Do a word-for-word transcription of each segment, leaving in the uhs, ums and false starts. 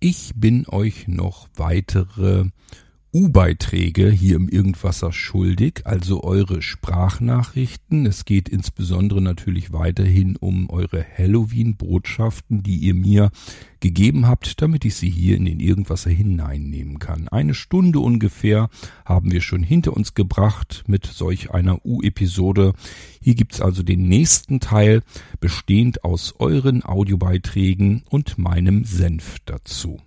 Ich bin euch noch weitere U-Beiträge hier im Irgendwasser schuldig, also eure Sprachnachrichten. Es geht insbesondere natürlich weiterhin um eure Halloween-Botschaften, die ihr mir gegeben habt, damit ich sie hier in den Irgendwasser hineinnehmen kann. Eine Stunde ungefähr haben wir schon hinter uns gebracht mit solch einer U-Episode. Hier gibt's also den nächsten Teil, bestehend aus euren Audiobeiträgen und meinem Senf dazu.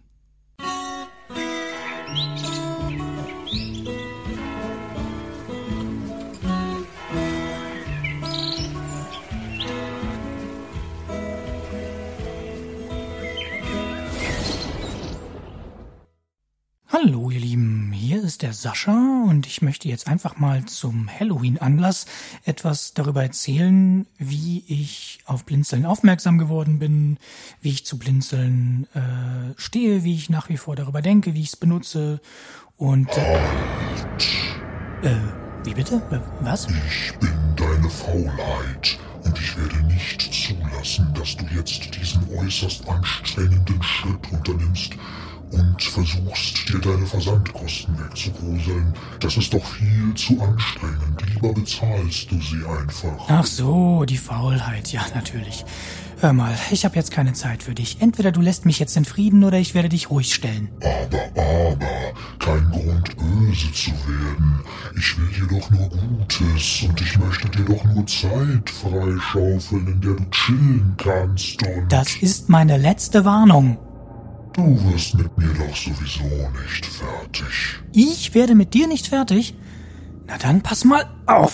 Hallo ihr Lieben, hier ist der Sascha und ich möchte jetzt einfach mal zum Halloween-Anlass etwas darüber erzählen, wie ich auf Blinzeln aufmerksam geworden bin, wie ich zu Blinzeln äh, stehe, wie ich nach wie vor darüber denke, wie ich es benutze und... Äh, äh, wie bitte? Was? Ich bin deine Faulheit und ich werde nicht zulassen, dass du jetzt diesen äußerst anstrengenden Schritt unternimmst und versuchst, dir deine Versandkosten wegzugruseln. Das ist doch viel zu anstrengend. Lieber bezahlst du sie einfach. Ach so, die Faulheit. Ja, natürlich. Hör mal, ich habe jetzt keine Zeit für dich. Entweder du lässt mich jetzt in Frieden oder ich werde dich ruhig stellen. Aber, aber, kein Grund böse zu werden. Ich will dir doch nur Gutes und ich möchte dir doch nur Zeit freischaufeln, in der du chillen kannst und... Das ist meine letzte Warnung. Du wirst mit mir doch sowieso nicht fertig. Ich werde mit dir nicht fertig? Na dann pass mal auf.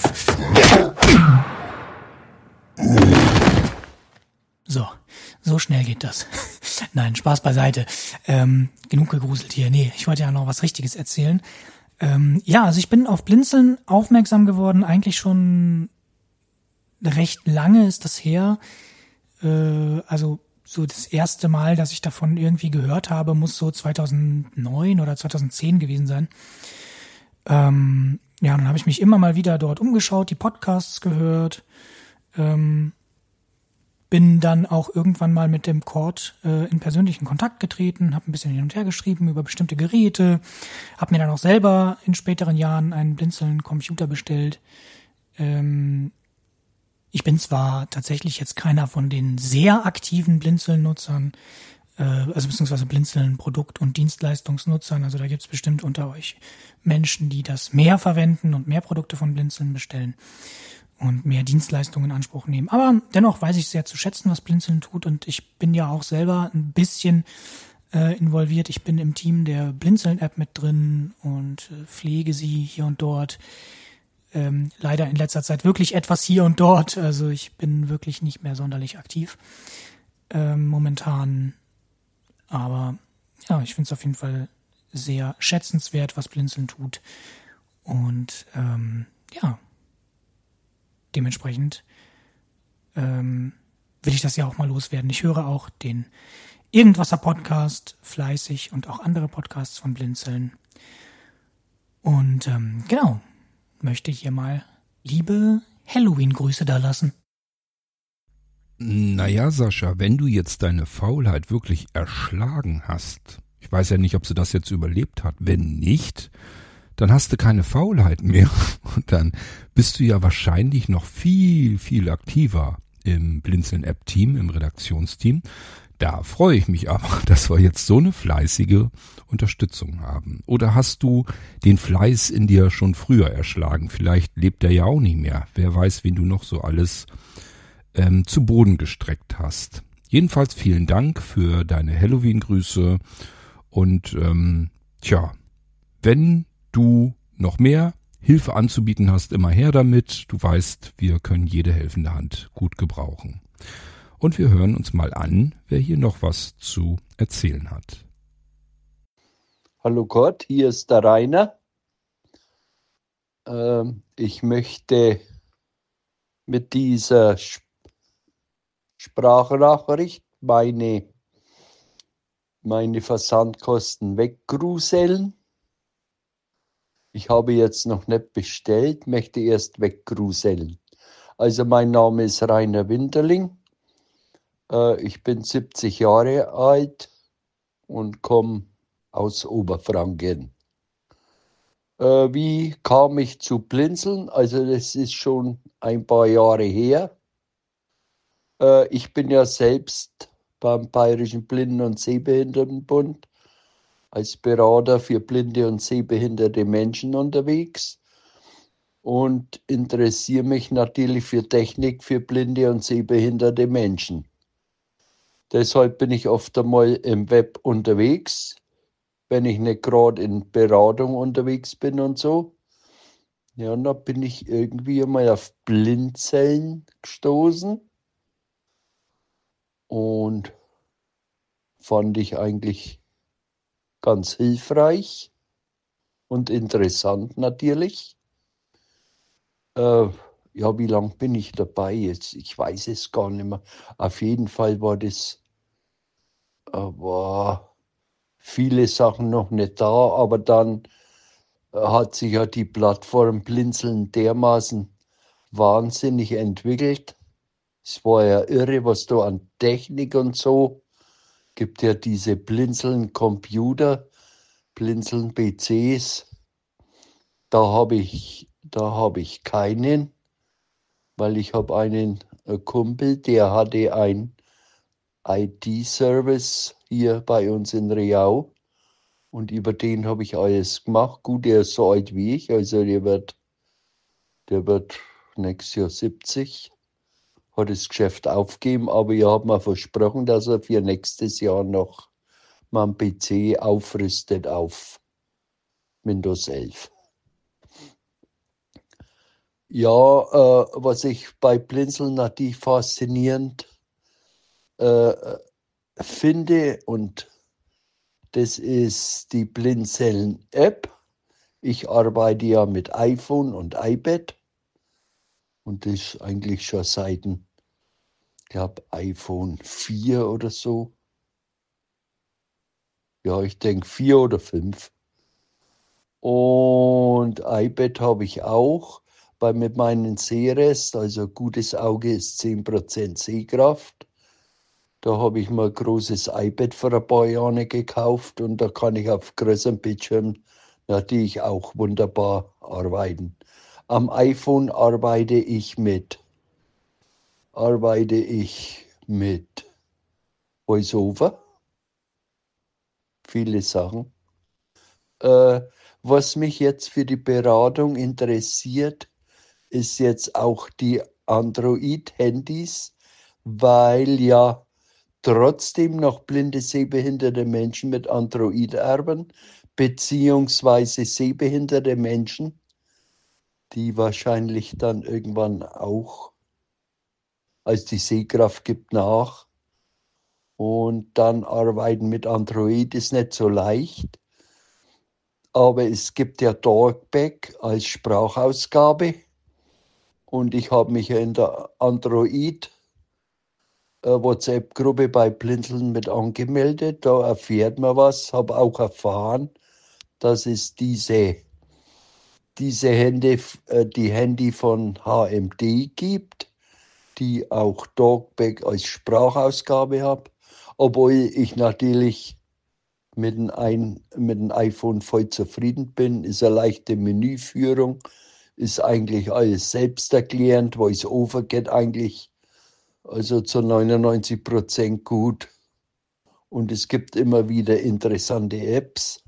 So, so schnell geht das. Nein, Spaß beiseite. Ähm, genug gegruselt hier. Nee, ich wollte ja noch was Richtiges erzählen. Ähm, ja, also ich bin auf Blinzeln aufmerksam geworden, eigentlich schon recht lange ist das her. Äh, also so das erste Mal, dass ich davon irgendwie gehört habe, muss so zweitausendneun oder zweitausendzehn gewesen sein. Ähm, ja, dann habe ich mich immer mal wieder dort umgeschaut, die Podcasts gehört, ähm, bin dann auch irgendwann mal mit dem Cord äh, in persönlichen Kontakt getreten, habe ein bisschen hin und her geschrieben über bestimmte Geräte, habe mir dann auch selber in späteren Jahren einen Blinzeln-Computer bestellt. Ähm, Ich bin zwar tatsächlich jetzt keiner von den sehr aktiven Blinzeln-Nutzern, äh, also beziehungsweise Blinzeln-Produkt- und Dienstleistungsnutzern, also da gibt es bestimmt unter euch Menschen, die das mehr verwenden und mehr Produkte von Blinzeln bestellen und mehr Dienstleistungen in Anspruch nehmen. Aber dennoch weiß ich sehr zu schätzen, was Blinzeln tut und ich bin ja auch selber ein bisschen äh, involviert. Ich bin im Team der Blinzeln-App mit drin und äh, pflege sie hier und dort. Ähm, leider in letzter Zeit wirklich etwas hier und dort. Also ich bin wirklich nicht mehr sonderlich aktiv ähm, momentan. Aber ja, ich finde es auf jeden Fall sehr schätzenswert, was Blinzeln tut. Und ähm, ja, dementsprechend ähm, will ich das ja auch mal loswerden. Ich höre auch den Irgendwasser-Podcast fleißig und auch andere Podcasts von Blinzeln. Und ähm, genau, möchte hier mal liebe Halloween-Grüße da lassen. Naja, Sascha, wenn du jetzt deine Faulheit wirklich erschlagen hast, ich weiß ja nicht, ob sie das jetzt überlebt hat, wenn nicht, dann hast du keine Faulheit mehr und dann bist du ja wahrscheinlich noch viel, viel aktiver im Blinzeln-App-Team, im Redaktionsteam. Da freue ich mich aber, dass wir jetzt so eine fleißige Unterstützung haben. Oder hast du den Fleiß in dir schon früher erschlagen? Vielleicht lebt er ja auch nicht mehr. Wer weiß, wen du noch so alles ähm, zu Boden gestreckt hast. Jedenfalls vielen Dank für deine Halloween-Grüße. Und ähm, tja, wenn du noch mehr Hilfe anzubieten hast, immer her damit. Du weißt, wir können jede helfende Hand gut gebrauchen. Und wir hören uns mal an, wer hier noch was zu erzählen hat. Hallo Gott, hier ist der Rainer. Ähm, ich möchte mit dieser Sp- Sprachnachricht meine, meine Versandkosten weggruseln. Ich habe jetzt noch nicht bestellt, möchte erst weggruseln. Also mein Name ist Rainer Winterling. Ich bin siebzig Jahre alt und komme aus Oberfranken. Äh, wie kam ich zu Blinzeln? Also das ist schon ein paar Jahre her. Äh, ich bin ja selbst beim Bayerischen Blinden- und Sehbehindertenbund als Berater für blinde und sehbehinderte Menschen unterwegs und interessiere mich natürlich für Technik für blinde und sehbehinderte Menschen. Deshalb bin ich oft einmal im Web unterwegs, wenn ich nicht gerade in Beratung unterwegs bin und so. Ja, und da bin ich irgendwie einmal auf Blinzeln gestoßen und fand ich eigentlich ganz hilfreich und interessant natürlich. Äh, ja, wie lange bin ich dabei jetzt? Ich weiß es gar nicht mehr. Auf jeden Fall war das, äh, war viele Sachen noch nicht da, aber dann äh, hat sich ja die Plattform Blinzeln dermaßen wahnsinnig entwickelt. Es war ja irre, was da an Technik und so gibt. Ja diese Blinzeln Computer, Blinzeln P Cs. Da habe ich, da habe ich keinen, weil ich habe einen äh, Kumpel, der hatte ein I T-Service hier bei uns in Riau und über den habe ich alles gemacht. Gut, der ist so alt wie ich, also der wird, der wird nächstes Jahr siebzig, hat das Geschäft aufgegeben, aber ich habe mir versprochen, dass er für nächstes Jahr noch meinen P C aufrüstet auf Windows elf. Ja, äh, was ich bei Blinzeln natürlich faszinierend äh, finde, und das ist die Blinzeln-App. Ich arbeite ja mit iPhone und iPad und das ist eigentlich schon seit, ich glaube, iPhone vier oder so. Ja, ich denke vier oder fünf. Und iPad habe ich auch, weil mit meinem Sehrest, also gutes Auge ist zehn Prozent Sehkraft. Da habe ich mal ein großes iPad vor ein paar Jahren gekauft und da kann ich auf größerem Bildschirm natürlich auch wunderbar arbeiten. Am iPhone arbeite ich mit, arbeite ich mit VoiceOver, viele Sachen. Äh, was mich jetzt für die Beratung interessiert, ist jetzt auch die Android-Handys, weil ja trotzdem noch blinde, sehbehinderte Menschen mit Android erben, beziehungsweise sehbehinderte Menschen, die wahrscheinlich dann irgendwann auch, als die Sehkraft gibt nach, und dann arbeiten mit Android ist nicht so leicht. Aber es gibt ja Talkback als Sprachausgabe und ich habe mich ja in der Android äh, WhatsApp-Gruppe bei Blinzeln mit angemeldet. Da erfährt man was, habe auch erfahren, dass es diese, diese Handy, äh, die Handy von H M D gibt, die auch Talkback als Sprachausgabe haben, obwohl ich natürlich mit dem, ein, mit dem iPhone voll zufrieden bin. Ist eine leichte Menüführung, ist eigentlich alles selbsterklärend. VoiceOver geht eigentlich also zu neunundneunzig Prozent gut. Und es gibt immer wieder interessante Apps.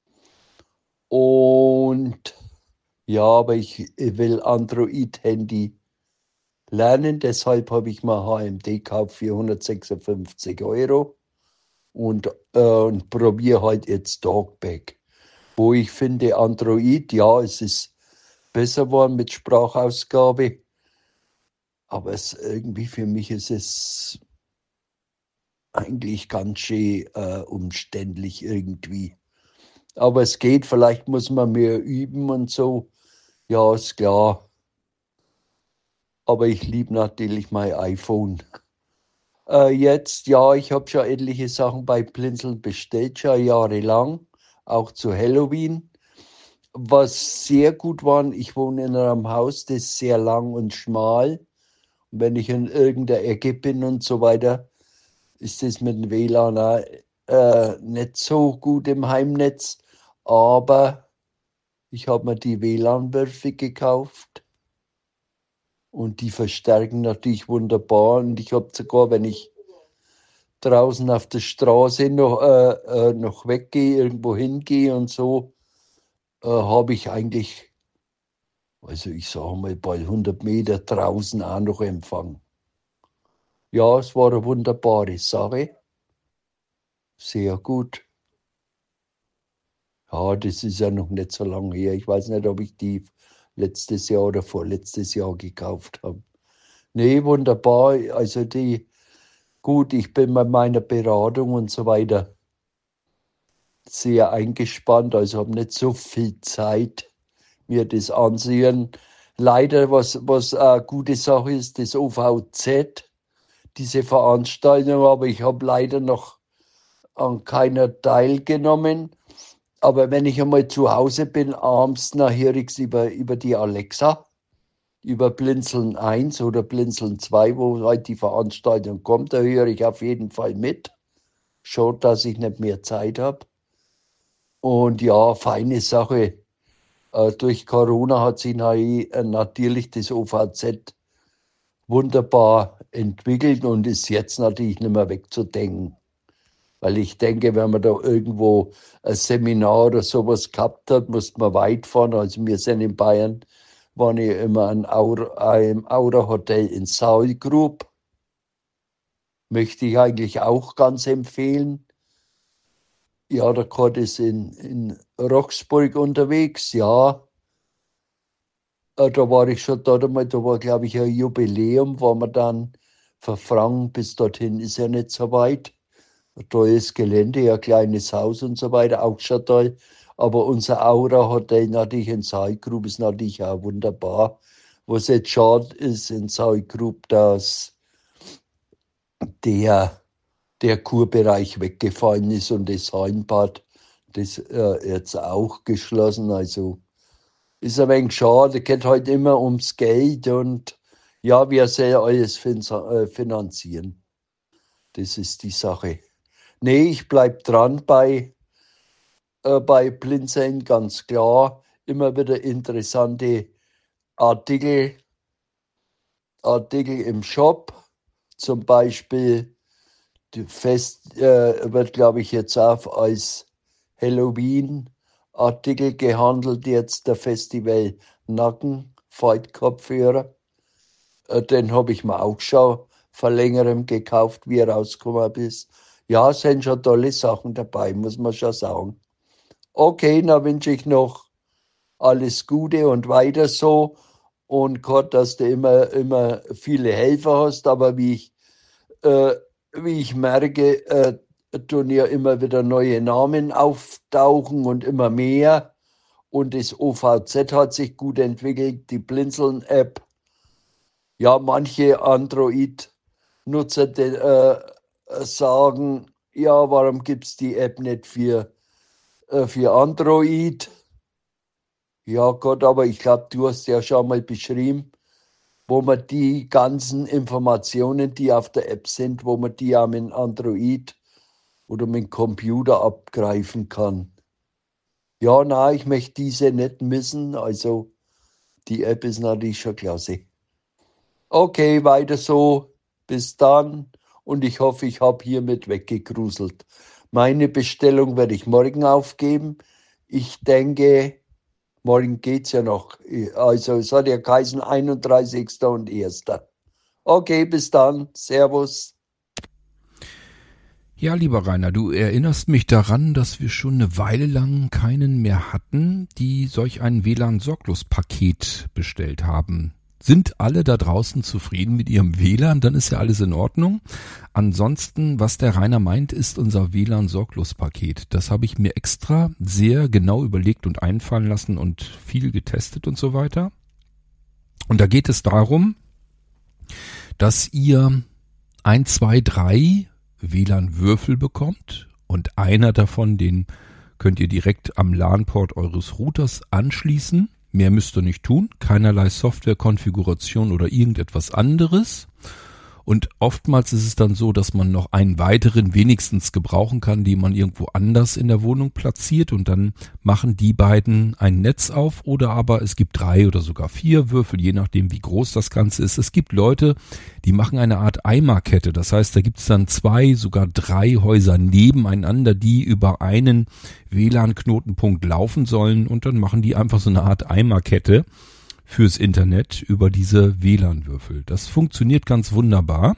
Und ja, aber ich will Android-Handy lernen. Deshalb habe ich mal H M D gekauft für hundertsechsundfünfzig Euro. Und, äh, und probiere halt jetzt Talkback. Wo ich finde, Android, ja, es ist besser geworden mit Sprachausgabe, aber es irgendwie für mich ist es eigentlich ganz schön äh, umständlich irgendwie. Aber es geht, vielleicht muss man mehr üben und so, ja, ist klar. Aber ich liebe natürlich mein iPhone. Äh, jetzt, ja, ich habe schon etliche Sachen bei Blinzeln bestellt, schon jahrelang, auch zu Halloween. Was sehr gut war, ich wohne in einem Haus, das ist sehr lang und schmal. Und wenn ich in irgendeiner Ecke bin und so weiter, ist das mit dem W L A N auch äh, nicht so gut im Heimnetz, aber ich habe mir die W L A N-Würfe gekauft und die verstärken natürlich wunderbar. Und ich habe sogar, wenn ich draußen auf der Straße noch, äh, äh, noch weggehe, irgendwo hingehe und so, äh, habe ich eigentlich, also ich sage mal, bei hundert Meter draußen auch noch Empfang. Ja, es war eine wunderbare Sache. Sehr gut. Ja, das ist ja noch nicht so lange her. Ich weiß nicht, ob ich die letztes Jahr oder vorletztes Jahr gekauft habe. Nee, wunderbar. Also die, gut, ich bin bei meiner Beratung und so weiter sehr eingespannt. Also habe nicht so viel Zeit, mir das ansehen. Leider, was, was eine gute Sache ist, das O V Z, diese Veranstaltung, aber ich habe leider noch an keiner teilgenommen. Aber wenn ich einmal zu Hause bin, abends, dann höre ich es über, über die Alexa, über Blinzeln eins oder Blinzeln zwei, wo halt die Veranstaltung kommt. Da höre ich auf jeden Fall mit. Schon, dass ich nicht mehr Zeit habe. Und ja, feine Sache. Äh, durch Corona hat sich natürlich das O V Z wunderbar entwickelt und ist jetzt natürlich nicht mehr wegzudenken. Weil ich denke, wenn man da irgendwo ein Seminar oder sowas gehabt hat, muss man weit fahren. Also wir sind in Bayern, waren ja immer ein Aura, im Aura-Hotel in Saalgrub. Möchte ich eigentlich auch ganz empfehlen. Ja, der Kurt ist in, in Roxburg unterwegs, ja. Äh, Da war ich schon dort einmal, da war, glaube ich, ein Jubiläum, wo man dann verfranken, bis dorthin ist ja nicht so weit. Ein tolles Gelände, ein kleines Haus und so weiter, auch schon toll. Aber unser Aura-Hotel natürlich in Saalgrub ist natürlich auch wunderbar. Was jetzt schade ist in Saalgrub, dass der, der Kurbereich weggefallen ist und das Hallenbad, das äh, jetzt auch geschlossen. Also ist ein wenig schade, geht halt immer ums Geld und ja, wer soll alles finanzieren? Das ist die Sache. Nee, ich bleib dran bei, äh, bei Blinzeln, ganz klar. Immer wieder interessante Artikel, Artikel im Shop. Zum Beispiel die Fest äh, wird, glaube ich, jetzt auch als Halloween-Artikel gehandelt, jetzt der Festival Nacken, Faltkopfhörer. Äh, den habe ich mir auch schon vor längerem gekauft, wie er rausgekommen ist. Ja, es sind schon tolle Sachen dabei, muss man schon sagen. Okay, dann wünsche ich noch alles Gute und weiter so. Und Gott, dass du immer, immer viele Helfer hast. Aber wie ich, äh, wie ich merke, äh, tun ja immer wieder neue Namen auftauchen und immer mehr. Und das O V Z hat sich gut entwickelt, die Blinzeln-App. Ja, manche Android-Nutzer die, äh, sagen, ja, warum gibt es die App nicht für, äh, für Android? Ja Gott, aber ich glaube, du hast ja schon mal beschrieben, wo man die ganzen Informationen, die auf der App sind, wo man die auch mit Android oder mit Computer abgreifen kann. Ja, nein, ich möchte diese nicht missen, also die App ist natürlich schon klasse. Okay, weiter so, bis dann. Und ich hoffe, ich habe hiermit weggegruselt. Meine Bestellung werde ich morgen aufgeben. Ich denke, morgen geht's ja noch. Also es hat ja geheißen einunddreißigsten und ersten Okay, bis dann. Servus. Ja, lieber Rainer, du erinnerst mich daran, dass wir schon eine Weile lang keinen mehr hatten, die solch ein W L A N-Sorglos-Paket bestellt haben. Sind alle da draußen zufrieden mit ihrem W L A N, dann ist ja alles in Ordnung. Ansonsten, was der Rainer meint, ist unser W L A N-Sorglos-Paket. Das habe ich mir extra sehr genau überlegt und einfallen lassen und viel getestet und so weiter. Und da geht es darum, dass ihr ein, zwei, drei W L A N-Würfel bekommt und einer davon, den könnt ihr direkt am LAN-Port eures Routers anschließen. Mehr müsst ihr nicht tun, keinerlei Software-Konfiguration oder irgendetwas anderes. Und oftmals ist es dann so, dass man noch einen weiteren wenigstens gebrauchen kann, den man irgendwo anders in der Wohnung platziert und dann machen die beiden ein Netz auf oder aber es gibt drei oder sogar vier Würfel, je nachdem wie groß das Ganze ist. Es gibt Leute, die machen eine Art Eimerkette, das heißt, da gibt es dann zwei, sogar drei Häuser nebeneinander, die über einen W L A N-Knotenpunkt laufen sollen und dann machen die einfach so eine Art Eimerkette fürs Internet über diese W L A N-Würfel. Das funktioniert ganz wunderbar.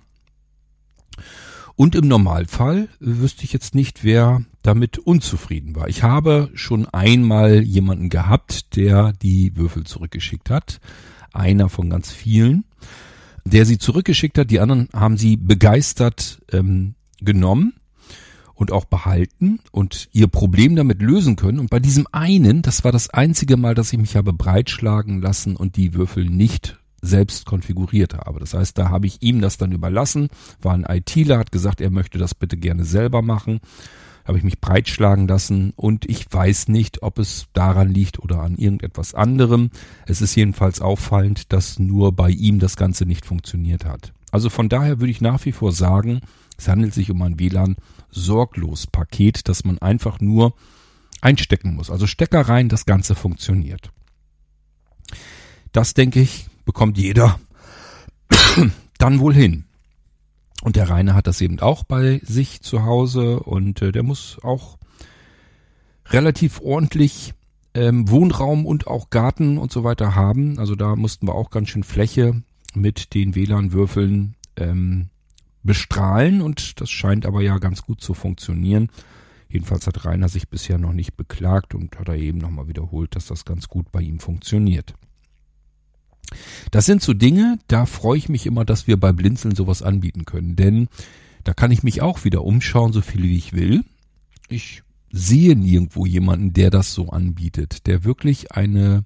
Und im Normalfall wüsste ich jetzt nicht, wer damit unzufrieden war. Ich habe schon einmal jemanden gehabt, der die Würfel zurückgeschickt hat. Einer von ganz vielen, der sie zurückgeschickt hat. Die anderen haben sie begeistert ähm, genommen und auch behalten und ihr Problem damit lösen können. Und bei diesem einen, das war das einzige Mal, dass ich mich habe breitschlagen lassen und die Würfel nicht selbst konfiguriert habe. Das heißt, da habe ich ihm das dann überlassen, war ein ITler, hat gesagt, er möchte das bitte gerne selber machen. Habe ich mich breitschlagen lassen und ich weiß nicht, ob es daran liegt oder an irgendetwas anderem. Es ist jedenfalls auffallend, dass nur bei ihm das Ganze nicht funktioniert hat. Also von daher würde ich nach wie vor sagen, es handelt sich um ein W L A N-Sorglos-Paket, das man einfach nur einstecken muss. Also Stecker rein, das Ganze funktioniert. Das, denke ich, bekommt jeder dann wohl hin. Und der Rainer hat das eben auch bei sich zu Hause und äh, der muss auch relativ ordentlich ähm, Wohnraum und auch Garten und so weiter haben. Also da mussten wir auch ganz schön Fläche mit den W L A N-Würfeln ähm, bestrahlen und das scheint aber ja ganz gut zu funktionieren. Jedenfalls hat Rainer sich bisher noch nicht beklagt und hat er eben nochmal wiederholt, dass das ganz gut bei ihm funktioniert. Das sind so Dinge, da freue ich mich immer, dass wir bei Blinzeln sowas anbieten können, denn da kann ich mich auch wieder umschauen, so viel wie ich will. Ich sehe nirgendwo jemanden, der das so anbietet, der wirklich eine,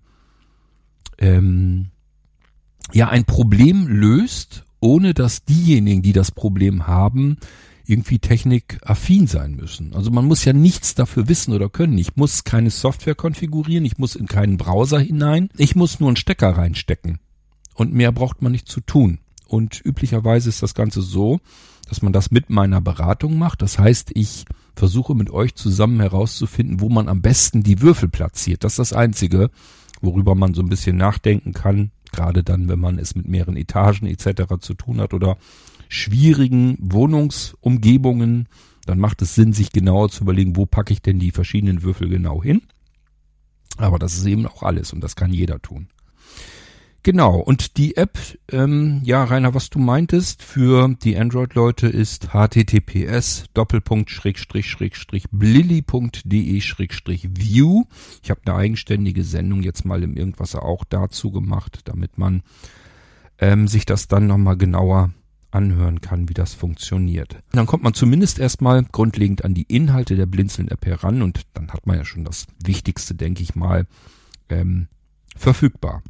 ähm, ja, ein Problem löst, ohne dass diejenigen, die das Problem haben, irgendwie technikaffin sein müssen. Also man muss ja nichts dafür wissen oder können. Ich muss keine Software konfigurieren, ich muss in keinen Browser hinein, ich muss nur einen Stecker reinstecken. Und mehr braucht man nicht zu tun. Und üblicherweise ist das Ganze so, dass man das mit meiner Beratung macht. Das heißt, ich versuche mit euch zusammen herauszufinden, wo man am besten die Würfel platziert. Das ist das Einzige, worüber man so ein bisschen nachdenken kann. Gerade dann, wenn man es mit mehreren Etagen et cetera zu tun hat oder schwierigen Wohnungsumgebungen, dann macht es Sinn, sich genauer zu überlegen, wo packe ich denn die verschiedenen Würfel genau hin. Aber das ist eben auch alles und das kann jeder tun. Genau, und die App, ähm, ja Rainer, was du meintest, für die Android-Leute ist https doppelpunkt schrägstrich schrägstrich blilli.de schrägstrich view. Ich habe eine eigenständige Sendung jetzt mal im Irgendwasser auch dazu gemacht, damit man ähm, sich das dann nochmal genauer anhören kann, wie das funktioniert. Dann kommt man zumindest erstmal grundlegend an die Inhalte der Blinzeln-App heran und dann hat man ja schon das Wichtigste, denke ich mal, ähm, verfügbar.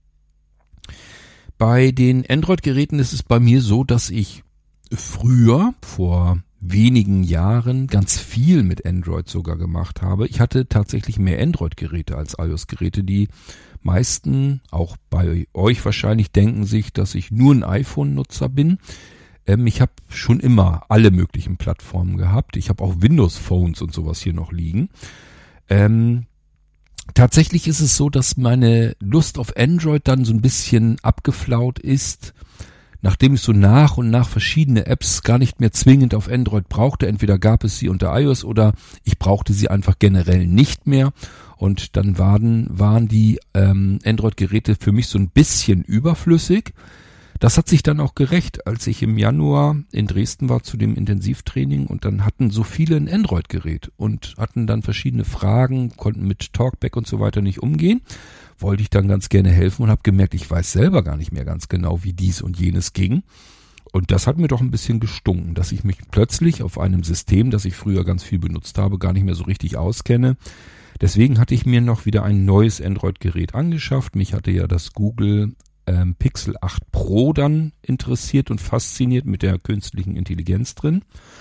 Bei den Android-Geräten ist es bei mir so, dass ich früher, vor wenigen Jahren, ganz viel mit Android sogar gemacht habe. Ich hatte tatsächlich mehr Android-Geräte als iOS-Geräte. Die meisten, auch bei euch wahrscheinlich, denken sich, dass ich nur ein iPhone-Nutzer bin. Ähm, ich habe schon immer alle möglichen Plattformen gehabt. Ich habe auch Windows-Phones und sowas hier noch liegen. Ähm, Tatsächlich ist es so, dass meine Lust auf Android dann so ein bisschen abgeflaut ist, nachdem ich so nach und nach verschiedene Apps gar nicht mehr zwingend auf Android brauchte. Entweder gab es sie unter iOS oder ich brauchte sie einfach generell nicht mehr. Und dann waren, waren die ähm, Android-Geräte für mich so ein bisschen überflüssig. Das hat sich dann auch gerecht, als ich im Januar in Dresden war zu dem Intensivtraining und dann hatten so viele ein Android-Gerät und hatten dann verschiedene Fragen, konnten mit Talkback und so weiter nicht umgehen. Wollte ich dann ganz gerne helfen und habe gemerkt, ich weiß selber gar nicht mehr ganz genau, wie dies und jenes ging. Und das hat mir doch ein bisschen gestunken, dass ich mich plötzlich auf einem System, das ich früher ganz viel benutzt habe, gar nicht mehr so richtig auskenne. Deswegen hatte ich mir noch wieder ein neues Android-Gerät angeschafft. Mich hatte ja das Google ähm, Pixel acht Pro dann interessiert und fasziniert mit der künstlichen Intelligenz drin.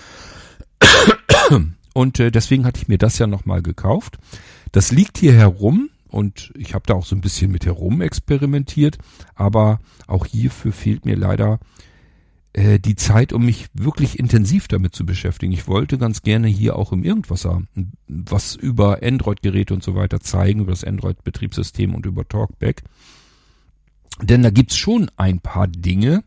Und äh, deswegen hatte ich mir das ja nochmal gekauft. Das liegt hier herum. Und ich habe da auch so ein bisschen mit herum experimentiert, aber auch hierfür fehlt mir leider äh, die Zeit, um mich wirklich intensiv damit zu beschäftigen. Ich wollte ganz gerne hier auch im Irgendwasser was über Android-Geräte und so weiter zeigen, über das Android-Betriebssystem und über Talkback. Denn da gibt's schon ein paar Dinge,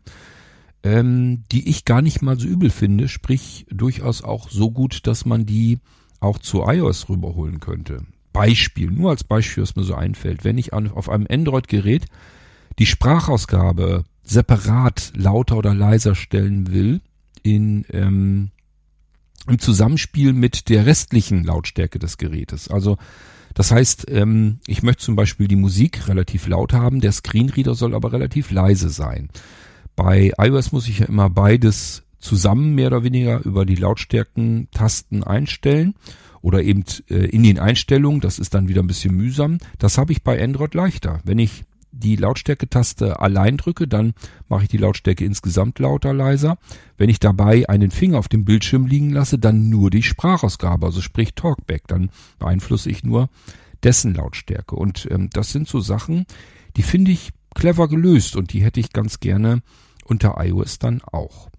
ähm, die ich gar nicht mal so übel finde, sprich durchaus auch so gut, dass man die auch zu iOS rüberholen könnte. Beispiel, nur als Beispiel, was mir so einfällt. Wenn ich an, auf einem Android-Gerät die Sprachausgabe separat lauter oder leiser stellen will, in, ähm, im Zusammenspiel mit der restlichen Lautstärke des Gerätes. Also das heißt, ähm, ich möchte zum Beispiel die Musik relativ laut haben, der Screenreader soll aber relativ leise sein. Bei iOS muss ich ja immer beides zusammen mehr oder weniger über die Lautstärken-Tasten einstellen oder eben äh, in den Einstellungen, das ist dann wieder ein bisschen mühsam. Das habe ich bei Android leichter. Wenn ich die Lautstärke-Taste allein drücke, dann mache ich die Lautstärke insgesamt lauter, leiser. Wenn ich dabei einen Finger auf dem Bildschirm liegen lasse, dann nur die Sprachausgabe, also sprich Talkback. Dann beeinflusse ich nur dessen Lautstärke. Und ähm, das sind so Sachen, die finde ich clever gelöst und die hätte ich ganz gerne unter iOS dann auch.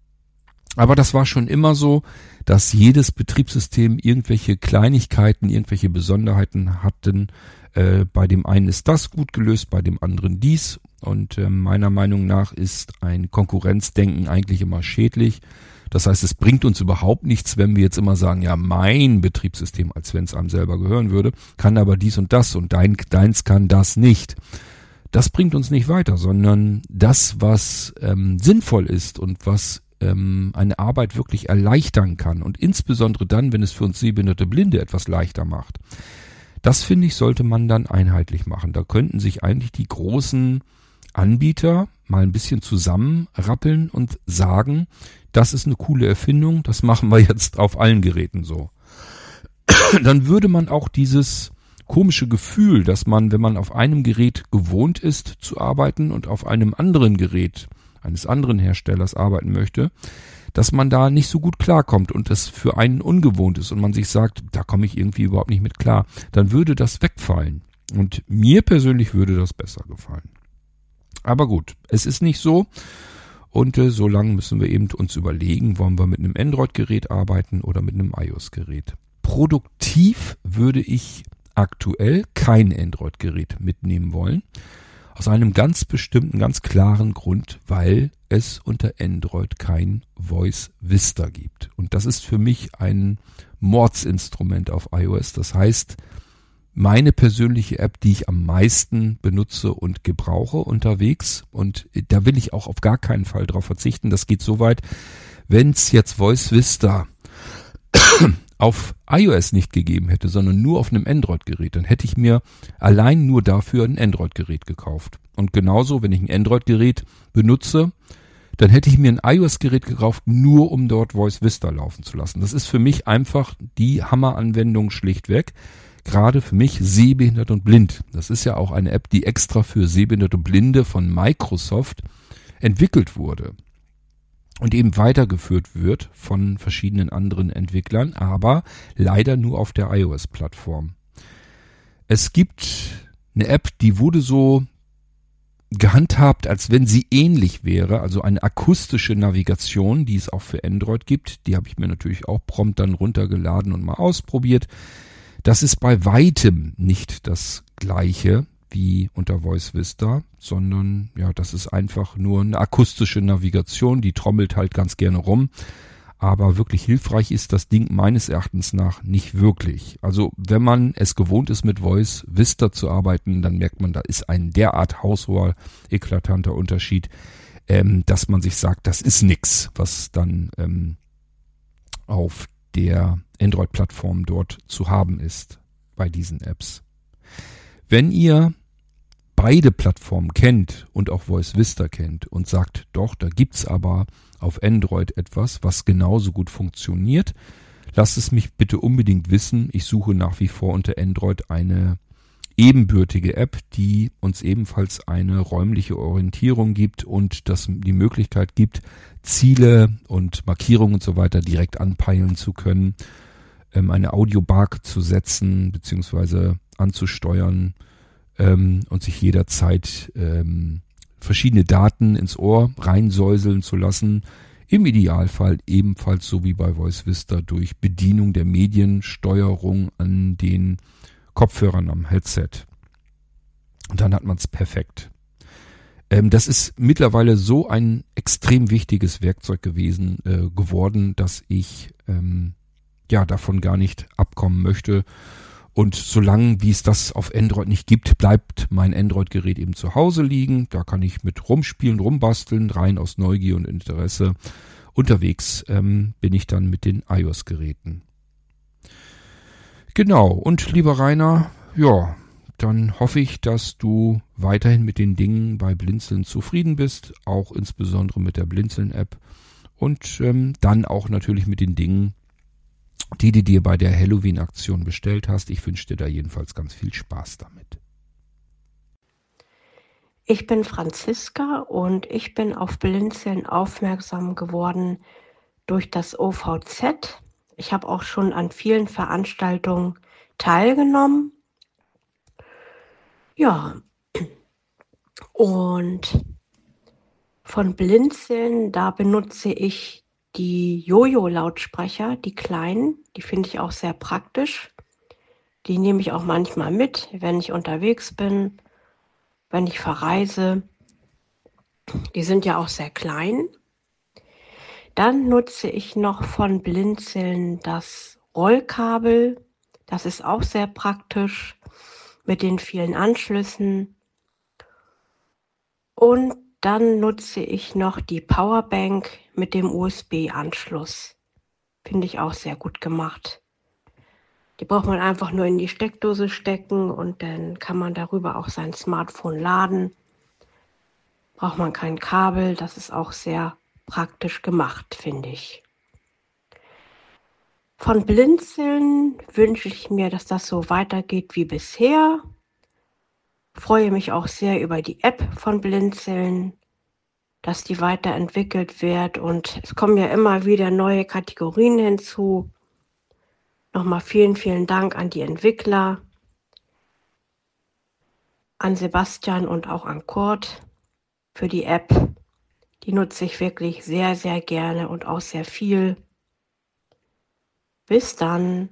Aber das war schon immer so, dass jedes Betriebssystem irgendwelche Kleinigkeiten, irgendwelche Besonderheiten hatten. Äh, bei dem einen ist das gut gelöst, bei dem anderen dies. Und äh, meiner Meinung nach ist ein Konkurrenzdenken eigentlich immer schädlich. Das heißt, es bringt uns überhaupt nichts, wenn wir jetzt immer sagen, ja, mein Betriebssystem, als wenn es einem selber gehören würde, kann aber dies und das und dein, deins kann das nicht. Das bringt uns nicht weiter, sondern das, was ähm, sinnvoll ist und was ähm, eine Arbeit wirklich erleichtern kann und insbesondere dann, wenn es für uns sehbehinderte Blinde etwas leichter macht. Das, finde ich, sollte man dann einheitlich machen. Da könnten sich eigentlich die großen Anbieter mal ein bisschen zusammenrappeln und sagen, das ist eine coole Erfindung, das machen wir jetzt auf allen Geräten so. Dann würde man auch dieses komische Gefühl, dass man, wenn man auf einem Gerät gewohnt ist zu arbeiten und auf einem anderen Gerät eines anderen Herstellers arbeiten möchte, dass man da nicht so gut klarkommt und das für einen ungewohnt ist und man sich sagt, da komme ich irgendwie überhaupt nicht mit klar, dann würde das wegfallen. Und mir persönlich würde das besser gefallen. Aber gut, es ist nicht so und äh, so lange müssen wir eben uns überlegen, wollen wir mit einem Android-Gerät arbeiten oder mit einem iOS-Gerät. Produktiv würde ich aktuell kein Android-Gerät mitnehmen wollen. Aus einem ganz bestimmten, ganz klaren Grund, weil es unter Android kein Voice Vista gibt. Und das ist für mich ein Mordsinstrument auf iOS. Das heißt, meine persönliche App, die ich am meisten benutze und gebrauche unterwegs. Und da will ich auch auf gar keinen Fall drauf verzichten. Das geht so weit, wenn es jetzt Voice Vista auf iOS nicht gegeben hätte, sondern nur auf einem Android-Gerät, dann hätte ich mir allein nur dafür ein Android-Gerät gekauft. Und genauso, wenn ich ein Android-Gerät benutze, dann hätte ich mir ein iOS-Gerät gekauft, nur um dort Voice Vista laufen zu lassen. Das ist für mich einfach die Hammeranwendung schlichtweg. Gerade für mich sehbehindert und blind. Das ist ja auch eine App, die extra für sehbehinderte und Blinde von Microsoft entwickelt wurde. Und eben weitergeführt wird von verschiedenen anderen Entwicklern, aber leider nur auf der iOS-Plattform. Es gibt eine App, die wurde so gehandhabt, als wenn sie ähnlich wäre, also eine akustische Navigation, die es auch für Android gibt. Die habe ich mir natürlich auch prompt dann runtergeladen und mal ausprobiert. Das ist bei weitem nicht das Gleiche wie unter Voice Vista, sondern ja, das ist einfach nur eine akustische Navigation, die trommelt halt ganz gerne rum, aber wirklich hilfreich ist das Ding meines Erachtens nach nicht wirklich. Also wenn man es gewohnt ist, mit Voice Vista zu arbeiten, dann merkt man, da ist ein derart haushoher, eklatanter Unterschied, ähm, dass man sich sagt, das ist nix, was dann ähm, auf der Android-Plattform dort zu haben ist bei diesen Apps. Wenn ihr beide Plattformen kennt und auch Voice Vista kennt und sagt, doch, da gibt's aber auf Android etwas, was genauso gut funktioniert, lasst es mich bitte unbedingt wissen. Ich suche nach wie vor unter Android eine ebenbürtige App, die uns ebenfalls eine räumliche Orientierung gibt und das die Möglichkeit gibt, Ziele und Markierungen und so weiter direkt anpeilen zu können, ähm, eine Audiobar zu setzen bzw. anzusteuern, und sich jederzeit ähm, verschiedene Daten ins Ohr reinsäuseln zu lassen. Im Idealfall ebenfalls so wie bei Voice Vista durch Bedienung der Mediensteuerung an den Kopfhörern am Headset. Und dann hat man es perfekt. Ähm, das ist mittlerweile so ein extrem wichtiges Werkzeug gewesen, äh, geworden, dass ich ähm, ja davon gar nicht abkommen möchte. Und solange wie es das auf Android nicht gibt, bleibt mein Android-Gerät eben zu Hause liegen. Da kann ich mit rumspielen, rumbasteln, rein aus Neugier und Interesse. Unterwegs ähm, bin ich dann mit den iOS-Geräten. Genau, und lieber Rainer, ja, dann hoffe ich, dass du weiterhin mit den Dingen bei Blinzeln zufrieden bist, auch insbesondere mit der Blinzeln-App und ähm, dann auch natürlich mit den Dingen, die du dir bei der Halloween-Aktion bestellt hast. Ich wünsche dir da jedenfalls ganz viel Spaß damit. Ich bin Franziska und ich bin auf Blinzeln aufmerksam geworden durch das O V Z. Ich habe auch schon an vielen Veranstaltungen teilgenommen. Ja, und von Blinzeln, da benutze ich die Jojo-Lautsprecher, die kleinen, die finde ich auch sehr praktisch. Die nehme ich auch manchmal mit, wenn ich unterwegs bin, wenn ich verreise. Die sind ja auch sehr klein. Dann nutze ich noch von Blinzeln das Rollkabel. Das ist auch sehr praktisch mit den vielen Anschlüssen. Und dann nutze ich noch die Powerbank mit dem U S B-Anschluss. Finde ich auch sehr gut gemacht. Die braucht man einfach nur in die Steckdose stecken und dann kann man darüber auch sein Smartphone laden. Braucht man kein Kabel, das ist auch sehr praktisch gemacht, finde ich. Von Blinzeln wünsche ich mir, dass das so weitergeht wie bisher. Freue mich auch sehr über die App von Blinzeln, dass die weiterentwickelt wird und es kommen ja immer wieder neue Kategorien hinzu. Nochmal vielen, vielen Dank an die Entwickler, an Sebastian und auch an Kurt für die App. Die nutze ich wirklich sehr, sehr gerne und auch sehr viel. Bis dann.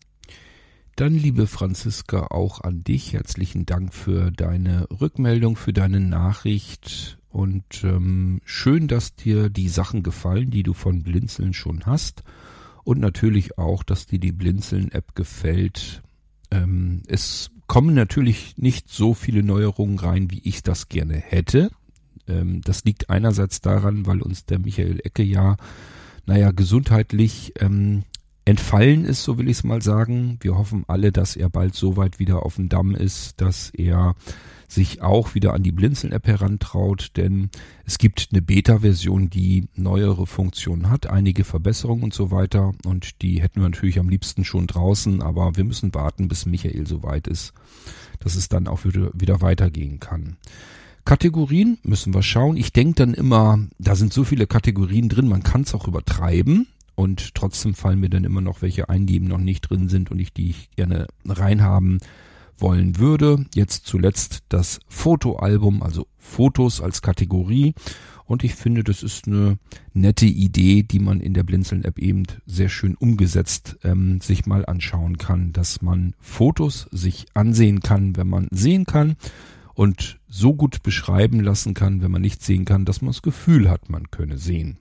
Dann, liebe Franziska, auch an dich herzlichen Dank für deine Rückmeldung, für deine Nachricht und ähm, schön, dass dir die Sachen gefallen, die du von Blinzeln schon hast und natürlich auch, dass dir die Blinzeln-App gefällt. Ähm, es kommen natürlich nicht so viele Neuerungen rein, wie ich das gerne hätte. Ähm, das liegt einerseits daran, weil uns der Michael Ecke ja, naja, gesundheitlich ähm, entfallen ist, so will ich es mal sagen. Wir hoffen alle, dass er bald so weit wieder auf dem Damm ist, dass er sich auch wieder an die Blinzeln-App herantraut, denn es gibt eine Beta-Version, die neuere Funktionen hat, einige Verbesserungen und so weiter und die hätten wir natürlich am liebsten schon draußen, aber wir müssen warten, bis Michael so weit ist, dass es dann auch wieder, wieder weitergehen kann. Kategorien müssen wir schauen. Ich denke dann immer, da sind so viele Kategorien drin, man kann es auch übertreiben. Und trotzdem fallen mir dann immer noch welche ein, die eben noch nicht drin sind und ich die ich gerne reinhaben wollen würde. Jetzt zuletzt das Fotoalbum, also Fotos als Kategorie. Und ich finde, das ist eine nette Idee, die man in der Blinzeln-App eben sehr schön umgesetzt ähm, sich mal anschauen kann, dass man Fotos sich ansehen kann, wenn man sehen kann und so gut beschreiben lassen kann, wenn man nicht sehen kann, dass man das Gefühl hat, man könne sehen.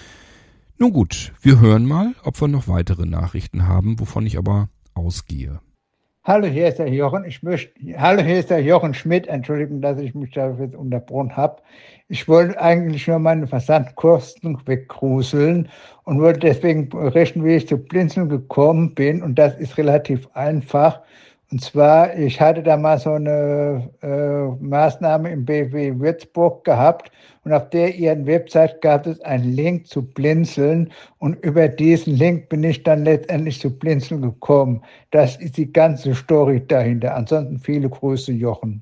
Nun gut, wir hören mal, ob wir noch weitere Nachrichten haben, wovon ich aber ausgehe. Hallo, hier ist der Jochen. Ich möchte, hallo, hier ist der Jochen Schmidt. Entschuldigung, dass ich mich da jetzt unterbrochen habe. Ich wollte eigentlich nur meine Versandkosten weggruseln und wollte deswegen berichten, wie ich zu Blinzeln gekommen bin. Und das ist relativ einfach. Und zwar, ich hatte da mal so eine äh, Maßnahme im B W Würzburg gehabt und auf der ihren Website gab es einen Link zu Blinzeln und über diesen Link bin ich dann letztendlich zu Blinzeln gekommen. Das ist die ganze Story dahinter. Ansonsten viele Grüße, Jochen.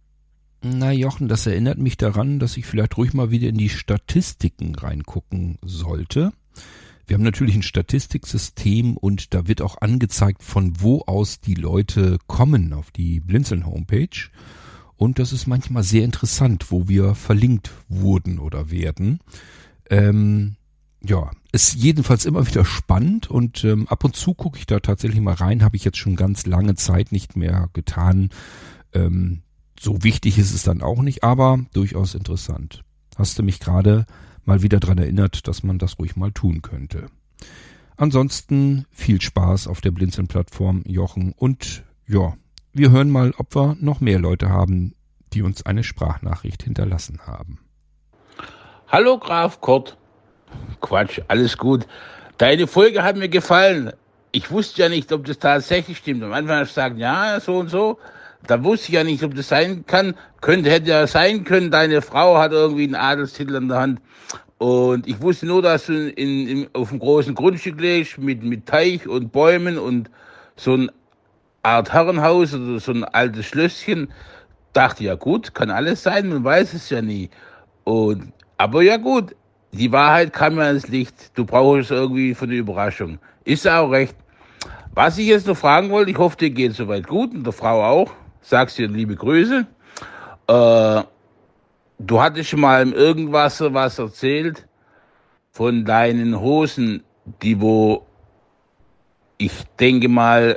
Na Jochen, das erinnert mich daran, dass ich vielleicht ruhig mal wieder in die Statistiken reingucken sollte. Wir haben natürlich ein Statistiksystem und da wird auch angezeigt, von wo aus die Leute kommen auf die Blinzeln-Homepage. und das ist manchmal sehr interessant, wo wir verlinkt wurden oder werden. Ähm, ja, ist jedenfalls immer wieder spannend und ähm, ab und zu gucke ich da tatsächlich mal rein, habe ich jetzt schon ganz lange Zeit nicht mehr getan. Ähm, so wichtig ist es dann auch nicht, aber durchaus interessant. Hast du mich gerade mal wieder dran erinnert, dass man das ruhig mal tun könnte. Ansonsten viel Spaß auf der Blinzeln-Plattform, Jochen, und ja, wir hören mal, ob wir noch mehr Leute haben, die uns eine Sprachnachricht hinterlassen haben. Hallo Graf Kurt. Quatsch, alles gut. Deine Folge hat mir gefallen. Ich wusste ja nicht, ob das tatsächlich stimmt. Am Anfang habe ich gesagt, ja, so und so. Da wusste ich ja nicht, ob das sein kann. Könnte, hätte ja sein können, deine Frau hat irgendwie einen Adelstitel in der Hand. Und ich wusste nur, dass du in, in, auf einem großen Grundstück lebst, mit, mit Teich und Bäumen und so eine Art Herrenhaus oder so ein altes Schlösschen. Dachte, ja gut, kann alles sein, man weiß es ja nie. Und, aber ja gut, die Wahrheit kam ja ins Licht. Du brauchst irgendwie für eine Überraschung. Ist auch recht. Was ich jetzt noch fragen wollte, ich hoffe, dir geht soweit gut und der Frau auch. Sagst dir liebe Grüße. Äh, du hattest schon mal im Irgendwas was erzählt von deinen Hosen, die wo, ich denke mal,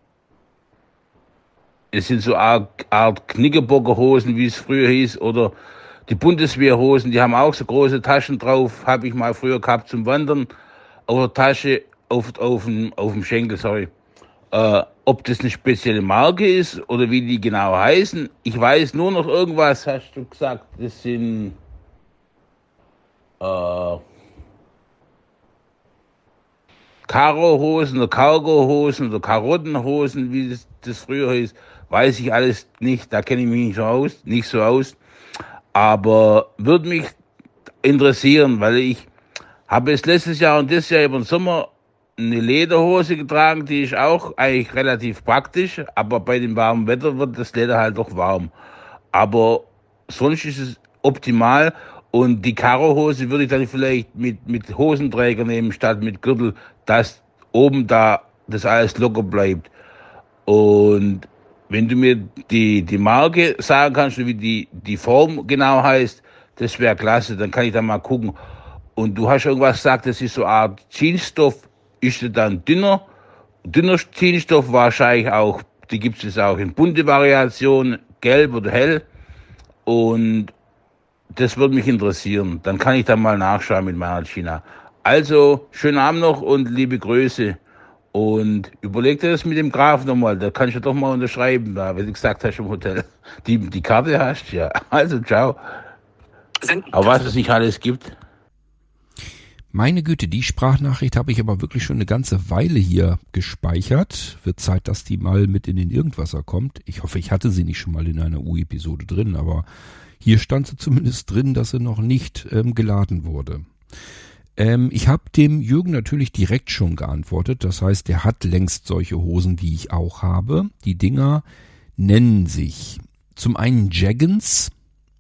es sind so eine Art Knickerbockerhosen, wie es früher hieß, oder die Bundeswehrhosen, die haben auch so große Taschen drauf, habe ich mal früher gehabt zum Wandern, auf der Tasche, auf, auf, dem, auf dem Schenkel, sorry. Äh, ob das eine spezielle Marke ist oder wie die genau heißen. Ich weiß nur noch irgendwas, hast du gesagt, das sind äh, Karo-Hosen oder Cargo-Hosen oder Karottenhosen, wie das, das früher hieß, weiß ich alles nicht, da kenne ich mich nicht so aus, nicht so aus. Aber würde mich interessieren, weil ich habe es letztes Jahr und dieses Jahr über den Sommer eine Lederhose getragen, die ist auch eigentlich relativ praktisch, aber bei dem warmen Wetter wird das Leder halt doch warm. Aber sonst ist es optimal und die Karohose würde ich dann vielleicht mit, mit Hosenträger nehmen statt mit Gürtel, dass oben da das alles locker bleibt. Und wenn du mir die, die Marke sagen kannst, wie die, die Form genau heißt, das wäre klasse, dann kann ich da mal gucken. Und du hast irgendwas gesagt, das ist so eine Art Jeansstoff. Ist das dann dünner? Dünner Jeansstoff wahrscheinlich auch, die gibt es auch in bunte Variationen, gelb oder hell. Und das würde mich interessieren. Dann kann ich da mal nachschauen mit meiner China. Also, schönen Abend noch und liebe Grüße. Und überleg dir das mit dem Graf nochmal, da kannst du doch mal unterschreiben, da, wenn du gesagt hast im Hotel. Die, die Karte hast, ja. Also, ciao. Aber was es nicht alles gibt. Meine Güte, die Sprachnachricht habe ich aber wirklich schon eine ganze Weile hier gespeichert. Wird Zeit, dass die mal mit in den Irgendwasser kommt. Ich hoffe, ich hatte sie nicht schon mal in einer U-Episode drin, aber hier stand sie zumindest drin, dass sie noch nicht ähm, geladen wurde. Ähm, ich habe dem Jürgen natürlich direkt schon geantwortet. Das heißt, der hat längst solche Hosen, wie ich auch habe. Die Dinger nennen sich zum einen Jaggins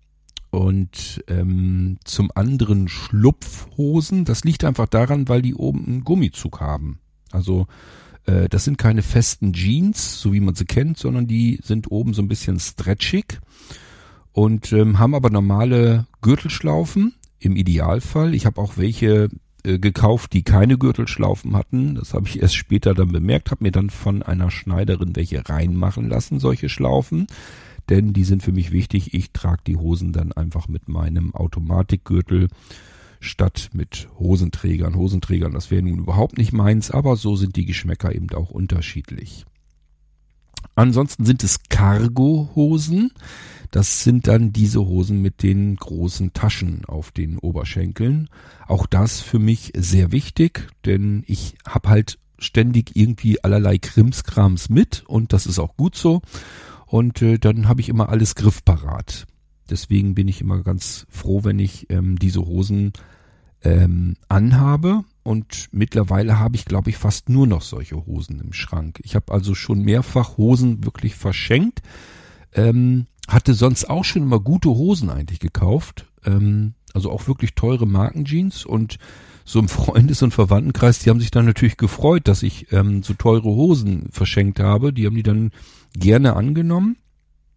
und ähm, zum anderen Schlupfhosen. Das liegt einfach daran, weil die oben einen Gummizug haben. Also äh, das sind keine festen Jeans, so wie man sie kennt, sondern die sind oben so ein bisschen stretchig und ähm, haben aber normale Gürtelschlaufen im Idealfall. Ich habe auch welche äh, gekauft, die keine Gürtelschlaufen hatten. Das habe ich erst später dann bemerkt, habe mir dann von einer Schneiderin welche reinmachen lassen, solche Schlaufen. Denn die sind für mich wichtig. Ich trage die Hosen dann einfach mit meinem Automatikgürtel statt mit Hosenträgern. Hosenträgern, das wäre nun überhaupt nicht meins, aber so sind die Geschmäcker eben auch unterschiedlich. Ansonsten sind es Cargo-Hosen. Das sind dann diese Hosen mit den großen Taschen auf den Oberschenkeln. Auch das für mich sehr wichtig, denn ich habe halt ständig irgendwie allerlei Krimskrams mit und das ist auch gut so. Und äh, dann habe ich immer alles griffparat. Deswegen bin ich immer ganz froh, wenn ich ähm, diese Hosen ähm, anhabe. Und mittlerweile habe ich, glaube ich, fast nur noch solche Hosen im Schrank. Ich habe also schon mehrfach Hosen wirklich verschenkt. Ähm, hatte sonst auch schon immer gute Hosen eigentlich gekauft. Ähm, also auch wirklich teure Markenjeans. Und so im Freundes- und Verwandtenkreis, die haben sich dann natürlich gefreut, dass ich ähm, so teure Hosen verschenkt habe. Die haben die dann gerne angenommen.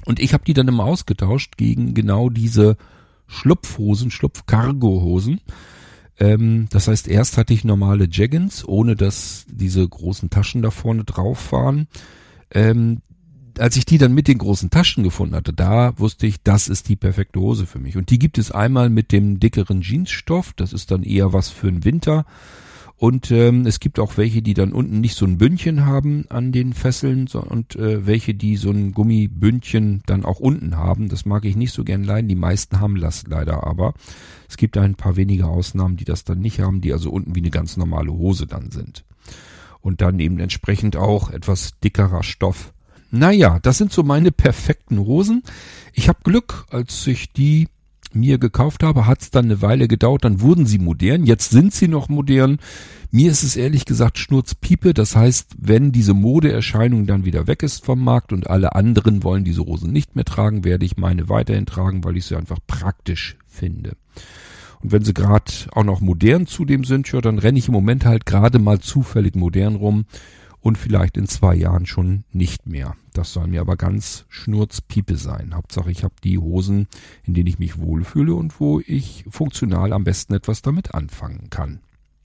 Und ich habe die dann immer ausgetauscht gegen genau diese Schlupfhosen, Schlupf-Cargo-Hosen. Ähm, das heißt, erst hatte ich normale Jeggings, ohne dass diese großen Taschen da vorne drauf waren. Ähm, als ich die dann mit den großen Taschen gefunden hatte, da wusste ich, das ist die perfekte Hose für mich. Und die gibt es einmal mit dem dickeren Jeansstoff, das ist dann eher was für den Winter. Und ähm, es gibt auch welche, die dann unten nicht so ein Bündchen haben an den Fesseln so, und äh, welche, die so ein Gummibündchen dann auch unten haben. Das mag ich nicht so gern leiden. Die meisten haben das leider aber. Es gibt ein paar wenige Ausnahmen, die das dann nicht haben, die also unten wie eine ganz normale Hose dann sind. Und dann eben entsprechend auch etwas dickerer Stoff. Naja, das sind so meine perfekten Hosen. Ich habe Glück, als ich die mir gekauft habe, hat es dann eine Weile gedauert, dann wurden sie modern, jetzt sind sie noch modern. Mir ist es ehrlich gesagt Schnurzpiepe, das heißt, wenn diese Modeerscheinung dann wieder weg ist vom Markt und alle anderen wollen diese Hosen nicht mehr tragen, werde ich meine weiterhin tragen, weil ich sie einfach praktisch finde. Und wenn sie gerade auch noch modern zudem sind, ja, dann renne ich im Moment halt gerade mal zufällig modern rum und vielleicht in zwei Jahren schon nicht mehr. Das soll mir aber ganz Schnurzpiepe sein. Hauptsache, ich habe die Hosen, in denen ich mich wohlfühle und wo ich funktional am besten etwas damit anfangen kann.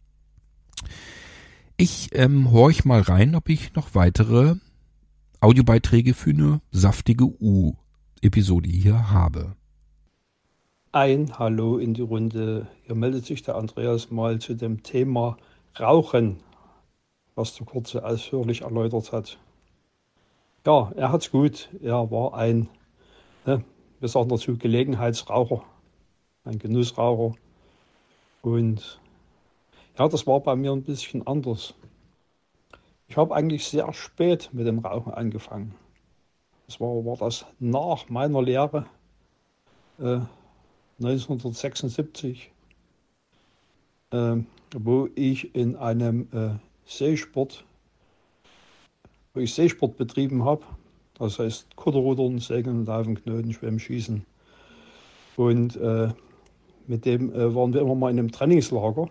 Ich ähm, horch mal rein, ob ich noch weitere Audiobeiträge für eine saftige U-Episode hier habe. Ein Hallo in die Runde. Hier meldet sich der Andreas mal zu dem Thema Rauchen, was der Kurze ausführlich erläutert hat. Ja, er hat's gut. Er war ein, ne, wir sagen dazu, Gelegenheitsraucher, ein Genussraucher. Und ja, das war bei mir ein bisschen anders. Ich habe eigentlich sehr spät mit dem Rauchen angefangen. Das war, war das nach meiner Lehre äh, neunzehnhundertsechsundsiebzig, äh, wo ich in einem äh, Seesport, wo ich Seesport betrieben habe. Das heißt Kutterrudern, Segeln, Laufen, Knoten, Schwimmen, Schießen. Und äh, mit dem äh, waren wir immer mal in einem Trainingslager.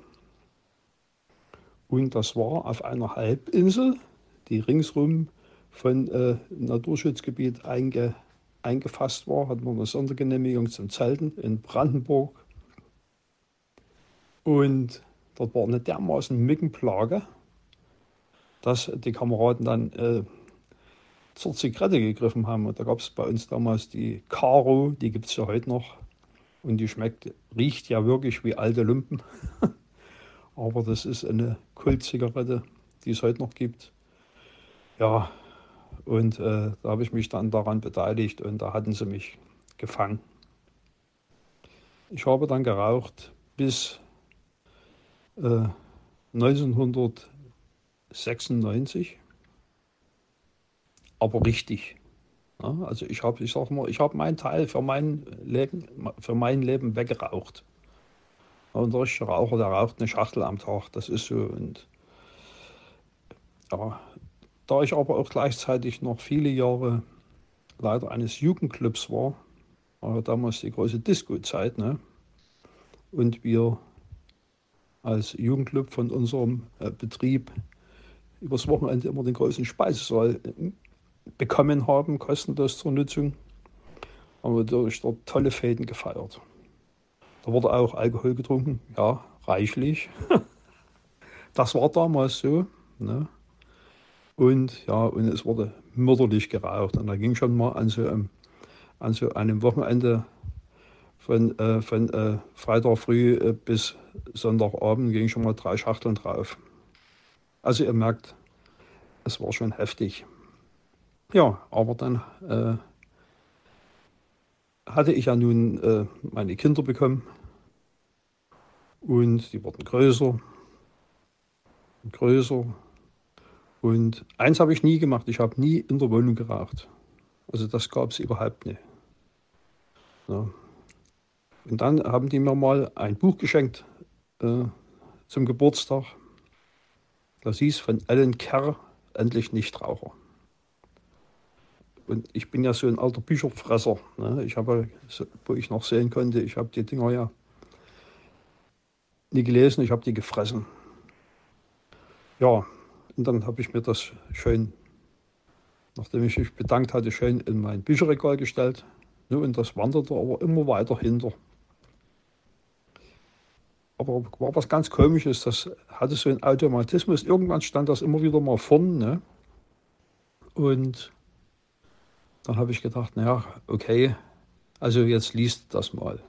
Und das war auf einer Halbinsel, die ringsrum von äh, Naturschutzgebiet einge, eingefasst war. Hatten wir eine Sondergenehmigung zum Zelten in Brandenburg. Und dort war eine dermaßen Mückenplage, dass die Kameraden dann äh, zur Zigarette gegriffen haben. Und da gab es bei uns damals die Caro, die gibt es ja heute noch. Und die schmeckt, riecht ja wirklich wie alte Lumpen. Aber das ist eine Kultzigarette, die es heute noch gibt. Ja, und äh, da habe ich mich dann daran beteiligt und da hatten sie mich gefangen. Ich habe dann geraucht bis äh, neunzehnhundertsechsundneunzig, aber richtig. Ja, also ich habe, ich sag mal, ich habe meinen Teil für mein Leben, für mein Leben weggeraucht. Und der richtige Raucher, der raucht eine Schachtel am Tag, das ist so. Und ja, da ich aber auch gleichzeitig noch viele Jahre Leiter eines Jugendclubs war, war damals die große Disco-Zeit, ne? Und wir als Jugendclub von unserem äh, Betrieb übers Wochenende immer den großen Speisesaal äh, bekommen haben, kostenlos zur Nutzung, haben wir durch dort tolle Fäden gefeiert. Da wurde auch Alkohol getrunken, ja, reichlich. Das war damals so, ne? Und ja, und es wurde mörderlich geraucht. Und da ging schon mal an so einem, an so einem Wochenende von, äh, von äh, Freitag früh äh, bis Sonntagabend ging schon mal drei Schachteln drauf. Also ihr merkt, es war schon heftig. Ja, aber dann äh, hatte ich ja nun äh, meine Kinder bekommen und die wurden größer und größer. Und eins habe ich nie gemacht, ich habe nie in der Wohnung geraucht. Also das gab es überhaupt nicht. Ja. Und dann haben die mir mal ein Buch geschenkt äh, zum Geburtstag. Das hieß von Ellen Kerr, Endlich Nichtraucher. Und ich bin ja so ein alter Bücherfresser. Ne? Ich habe, wo ich noch sehen konnte, ich habe die Dinger ja nie gelesen, ich habe die gefressen. Ja, und dann habe ich mir das schön nachdem ich mich bedankt hatte, schön in mein Bücherregal gestellt. Ja, und das wanderte aber immer weiter hinter. Aber war was ganz Komisches, das hatte so einen Automatismus. Irgendwann stand das immer wieder mal vorn, ne? Und dann habe ich gedacht, naja, okay, also jetzt liest das mal.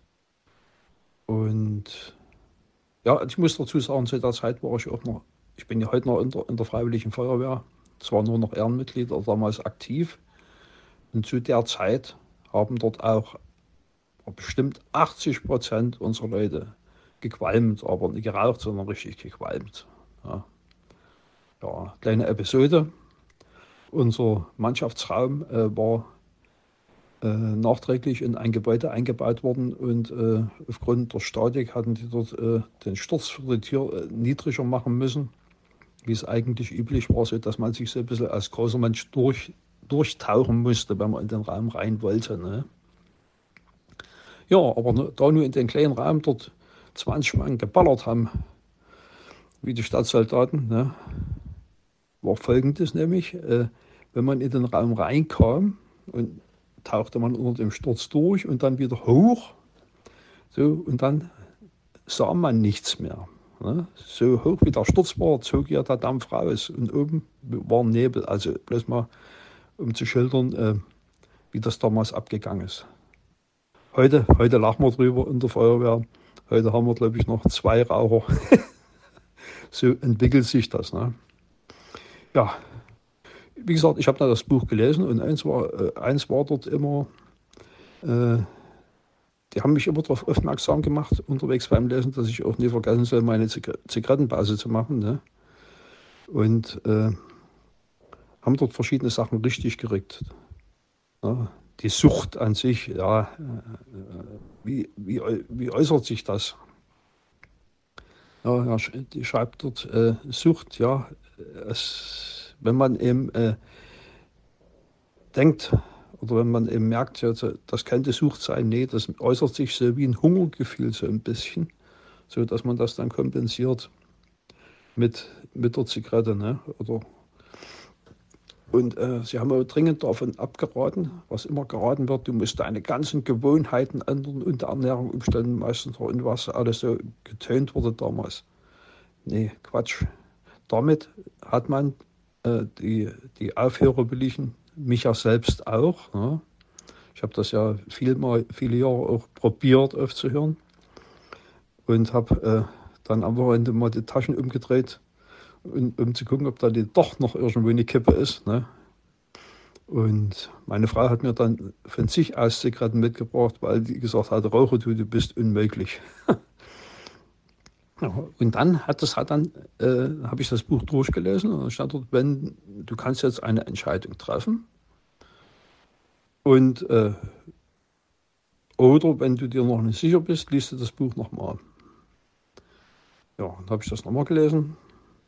Und ja, ich muss dazu sagen, zu der Zeit war ich auch noch, ich bin ja heute noch in der, in der Freiwilligen Feuerwehr, zwar nur noch Ehrenmitglied, aber damals aktiv. Und zu der Zeit haben dort auch bestimmt achtzig Prozent unserer Leute gequalmt, aber nicht geraucht, sondern richtig gequalmt. Ja, ja, kleine Episode. Unser Mannschaftsraum äh, war äh, nachträglich in ein Gebäude eingebaut worden und äh, aufgrund der Statik hatten die dort äh, den Sturz für die Tür äh, niedriger machen müssen, wie es eigentlich üblich war, so dass man sich so ein bisschen als großer Mensch durch, durchtauchen musste, wenn man in den Raum rein wollte. Ne? Ja, aber ne, da nur in den kleinen Raum dort zwanzig Mann geballert haben, wie die Stadtsoldaten, ne, war folgendes nämlich, äh, wenn man in den Raum reinkam und tauchte man unter dem Sturz durch und dann wieder hoch, so, und dann sah man nichts mehr. Ne? So hoch wie der Sturz war, zog ja der Dampf raus und oben war Nebel, also bloß mal um zu schildern, äh, wie das damals abgegangen ist. Heute, heute lachen wir drüber in der Feuerwehr. Heute haben wir, glaube ich, noch zwei Raucher. So entwickelt sich das. Ne? Ja, wie gesagt, ich habe da das Buch gelesen und eins war, äh, eins war dort immer, äh, die haben mich immer darauf aufmerksam gemacht, unterwegs beim Lesen, dass ich auch nie vergessen soll, meine Zig- Zigarettenpause zu machen. Ne? Und äh, haben dort verschiedene Sachen richtig gerückt. Ne? Die Sucht an sich, ja, äh, wie, wie, wie äußert sich das? Ja, ja, die schreibt dort äh, Sucht, ja, es, wenn man eben äh, denkt oder wenn man eben merkt, ja, das könnte Sucht sein, nee, das äußert sich so wie ein Hungergefühl so ein bisschen, so dass man das dann kompensiert mit, mit der Zigarette, ne, oder und äh, sie haben aber dringend davon abgeraten, was immer geraten wird, du musst deine ganzen Gewohnheiten ändern und die Ernährung umstellen, meistens und was alles so getönt wurde damals. Nee, Quatsch. Damit hat man äh, die, die Aufhörerwilligen, mich ja selbst auch. Ne? Ich habe das ja viel mal, viele Jahre auch probiert aufzuhören und habe äh, dann am Wochenende mal die Taschen umgedreht, um, um zu gucken, ob da die doch noch irgendwo eine Kippe ist. Ne? Und meine Frau hat mir dann von sich aus Zigaretten mitgebracht, weil die gesagt hat, Raucher, du, du bist unmöglich. Ja, und dann hat das hat dann äh, habe ich das Buch durchgelesen und dann stand dort, wenn du kannst jetzt eine Entscheidung treffen und äh, oder wenn du dir noch nicht sicher bist, liest du das Buch nochmal. Ja, dann habe ich das nochmal gelesen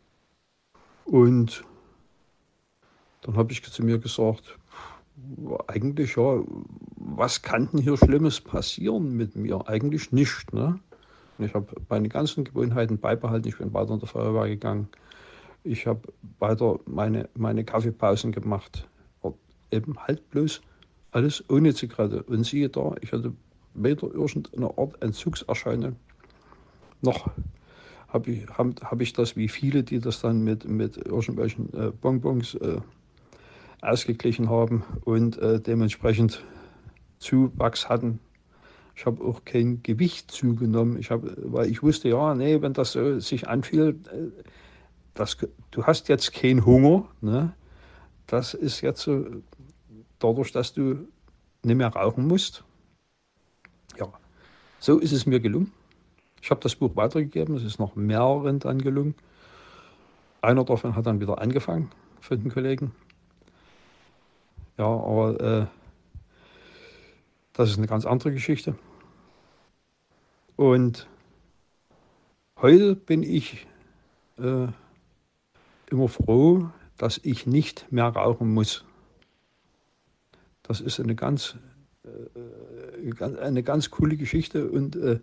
und dann habe ich zu mir gesagt, eigentlich ja, was kann denn hier Schlimmes passieren mit mir? Eigentlich nicht, ne? Ich habe meine ganzen Gewohnheiten beibehalten. Ich bin weiter in der Feuerwehr gegangen. Ich habe weiter meine, meine Kaffeepausen gemacht. Und eben halt bloß alles ohne Zigarette. Und siehe da, ich hatte weder irgendeine Art Entzugserscheinung, noch habe ich, hab, hab ich das wie viele, die das dann mit, mit irgendwelchen äh, Bonbons äh, ausgeglichen haben und äh, dementsprechend Zuwachs hatten. Ich habe auch kein Gewicht zugenommen, ich hab, weil ich wusste, ja, nee, wenn das so sich anfühlt, das, du hast jetzt keinen Hunger, ne? Das ist jetzt so, dadurch, dass du nicht mehr rauchen musst. Ja, so ist es mir gelungen. Ich habe das Buch weitergegeben, es ist noch mehreren dann gelungen. Einer davon hat dann wieder angefangen von den Kollegen. Ja, aber äh, das ist eine ganz andere Geschichte. Und heute bin ich äh, immer froh, dass ich nicht mehr rauchen muss. Das ist eine ganz, äh, eine ganz coole Geschichte. Und äh,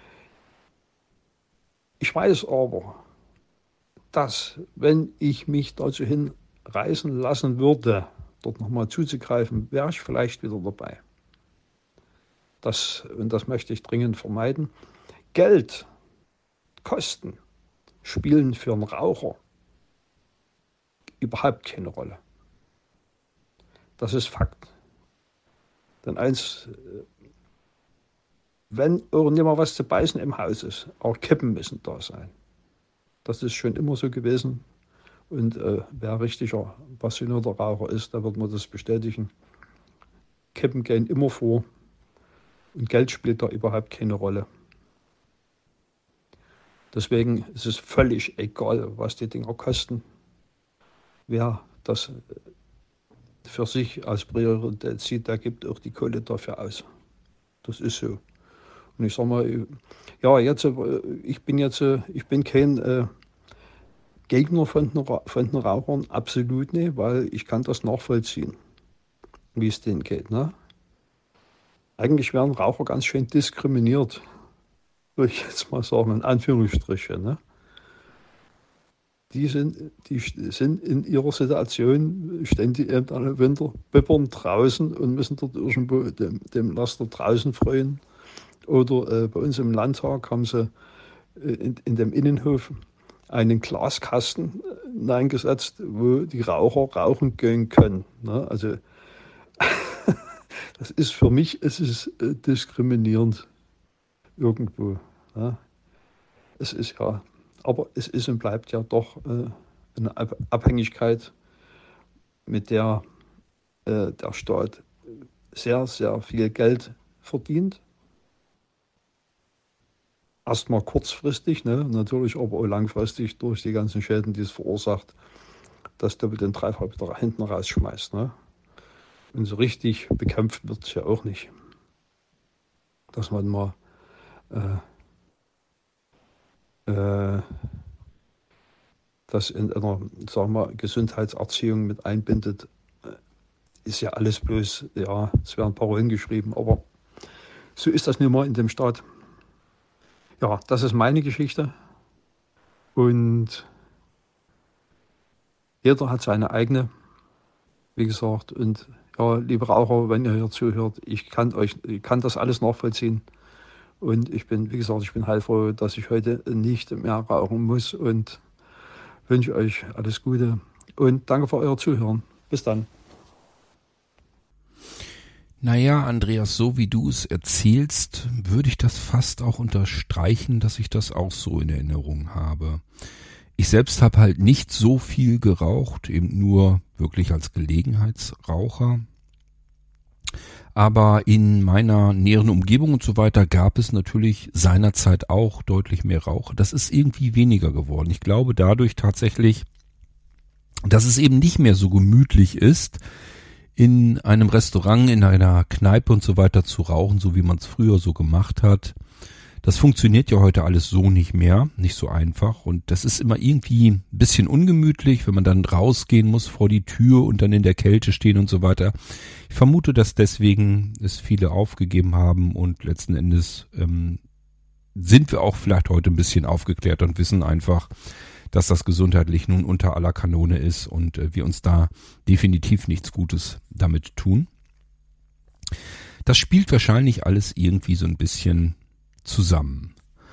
ich weiß aber, dass wenn ich mich dazu hinreißen lassen würde, dort nochmal zuzugreifen, wäre ich vielleicht wieder dabei. Das, und das möchte ich dringend vermeiden. Geld, Kosten spielen für einen Raucher überhaupt keine Rolle. Das ist Fakt. Denn eins, wenn irgendjemand was zu beißen im Haus ist, auch Kippen müssen da sein. Das ist schon immer so gewesen. Und äh, wer richtiger passionierter Raucher ist, da wird man das bestätigen. Kippen gehen immer vor und Geld spielt da überhaupt keine Rolle. Deswegen ist es völlig egal, was die Dinger kosten. Wer das für sich als Priorität sieht, der gibt auch die Kohle dafür aus. Das ist so. Und ich sag mal, ja, jetzt, ich bin jetzt, ich bin kein äh, Gegner von den, von den Rauchern, absolut nicht, weil ich kann das nachvollziehen, wie es denen geht. Ne? Eigentlich werden Raucher ganz schön diskriminiert, würde ich jetzt mal sagen, in Anführungsstrichen. Ne? Die sind, die sind in ihrer Situation, stehen die eben alle Winter bibbern draußen und müssen dort irgendwo dem, dem Laster draußen freuen. Oder äh, bei uns im Landtag haben sie äh, in, in dem Innenhof einen Glaskasten hineingesetzt, wo die Raucher rauchen gehen können. Ne? Also das ist für mich, es ist äh, diskriminierend irgendwo. Ne? Es ist ja, aber es ist und bleibt ja doch äh, eine Abhängigkeit, mit der äh, der Staat sehr, sehr viel Geld verdient. Erstmal kurzfristig, ne? Natürlich aber auch langfristig durch die ganzen Schäden, die es verursacht, das doppelt den Dreifach wieder hinten rausschmeißt. Ne? Und so richtig bekämpft wird es ja auch nicht. Dass man mal äh, äh, das in einer, sagen wir, Gesundheitserziehung mit einbindet, ist ja alles bloß, ja, es werden Parolen geschrieben, aber so ist das nun mal in dem Staat. Ja, das ist meine Geschichte und jeder hat seine eigene, wie gesagt, und ja, liebe Raucher, wenn ihr hier zuhört, ich kann euch, ich kann das alles nachvollziehen und ich bin, wie gesagt, ich bin heilfroh, dass ich heute nicht mehr rauchen muss und wünsche euch alles Gute und danke für euer Zuhören. Bis dann. Naja, Andreas, so wie du es erzählst, würde ich das fast auch unterstreichen, dass ich das auch so in Erinnerung habe. Ich selbst habe halt nicht so viel geraucht, eben nur wirklich als Gelegenheitsraucher. Aber in meiner näheren Umgebung und so weiter gab es natürlich seinerzeit auch deutlich mehr Raucher. Das ist irgendwie weniger geworden. Ich glaube dadurch tatsächlich, dass es eben nicht mehr so gemütlich ist, in einem Restaurant, in einer Kneipe und so weiter zu rauchen, so wie man es früher so gemacht hat. Das funktioniert ja heute alles so nicht mehr, nicht so einfach. Und das ist immer irgendwie ein bisschen ungemütlich, wenn man dann rausgehen muss vor die Tür und dann in der Kälte stehen und so weiter. Ich vermute, dass deswegen es viele aufgegeben haben und letzten Endes ähm, sind wir auch vielleicht heute ein bisschen aufgeklärt und wissen einfach, dass das gesundheitlich nun unter aller Kanone ist und äh, wir uns da definitiv nichts Gutes damit tun. Das spielt wahrscheinlich alles irgendwie so ein bisschen zusammen.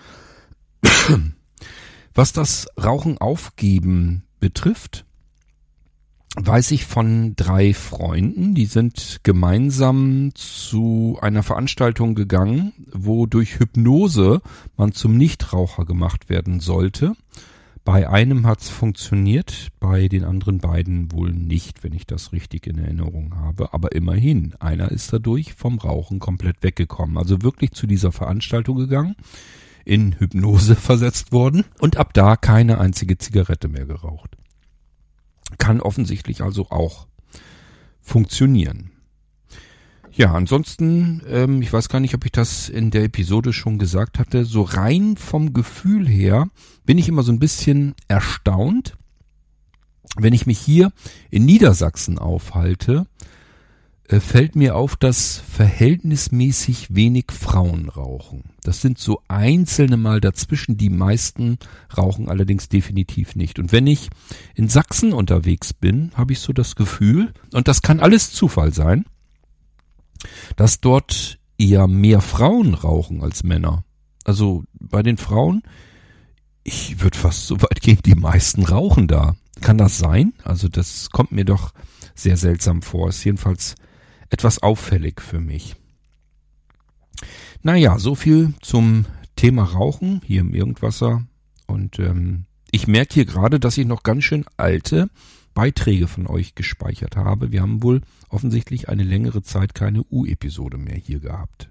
Was das Rauchen aufgeben betrifft, weiß ich von drei Freunden, die sind gemeinsam zu einer Veranstaltung gegangen, wo durch Hypnose man zum Nichtraucher gemacht werden sollte. Bei einem hat's funktioniert, bei den anderen beiden wohl nicht, wenn ich das richtig in Erinnerung habe. Aber immerhin, einer ist dadurch vom Rauchen komplett weggekommen. Also wirklich zu dieser Veranstaltung gegangen, in Hypnose versetzt worden und ab da keine einzige Zigarette mehr geraucht. Kann offensichtlich also auch funktionieren. Ja, ansonsten, ähm, ich weiß gar nicht, ob ich das in der Episode schon gesagt hatte, so rein vom Gefühl her bin ich immer so ein bisschen erstaunt, wenn ich mich hier in Niedersachsen aufhalte, äh, fällt mir auf, dass verhältnismäßig wenig Frauen rauchen. Das sind so einzelne Mal dazwischen, die meisten rauchen allerdings definitiv nicht. Und wenn ich in Sachsen unterwegs bin, habe ich so das Gefühl, und das kann alles Zufall sein, dass dort eher mehr Frauen rauchen als Männer. Also bei den Frauen, ich würde fast so weit gehen, die meisten rauchen da. Kann das sein? Also das kommt mir doch sehr seltsam vor. Ist jedenfalls etwas auffällig für mich. Naja, so viel zum Thema Rauchen hier im Irgendwasser. Und ähm, ich merke hier gerade, dass ich noch ganz schön alte Beiträge von euch gespeichert habe. Wir haben wohl offensichtlich eine längere Zeit keine U-Episode mehr hier gehabt.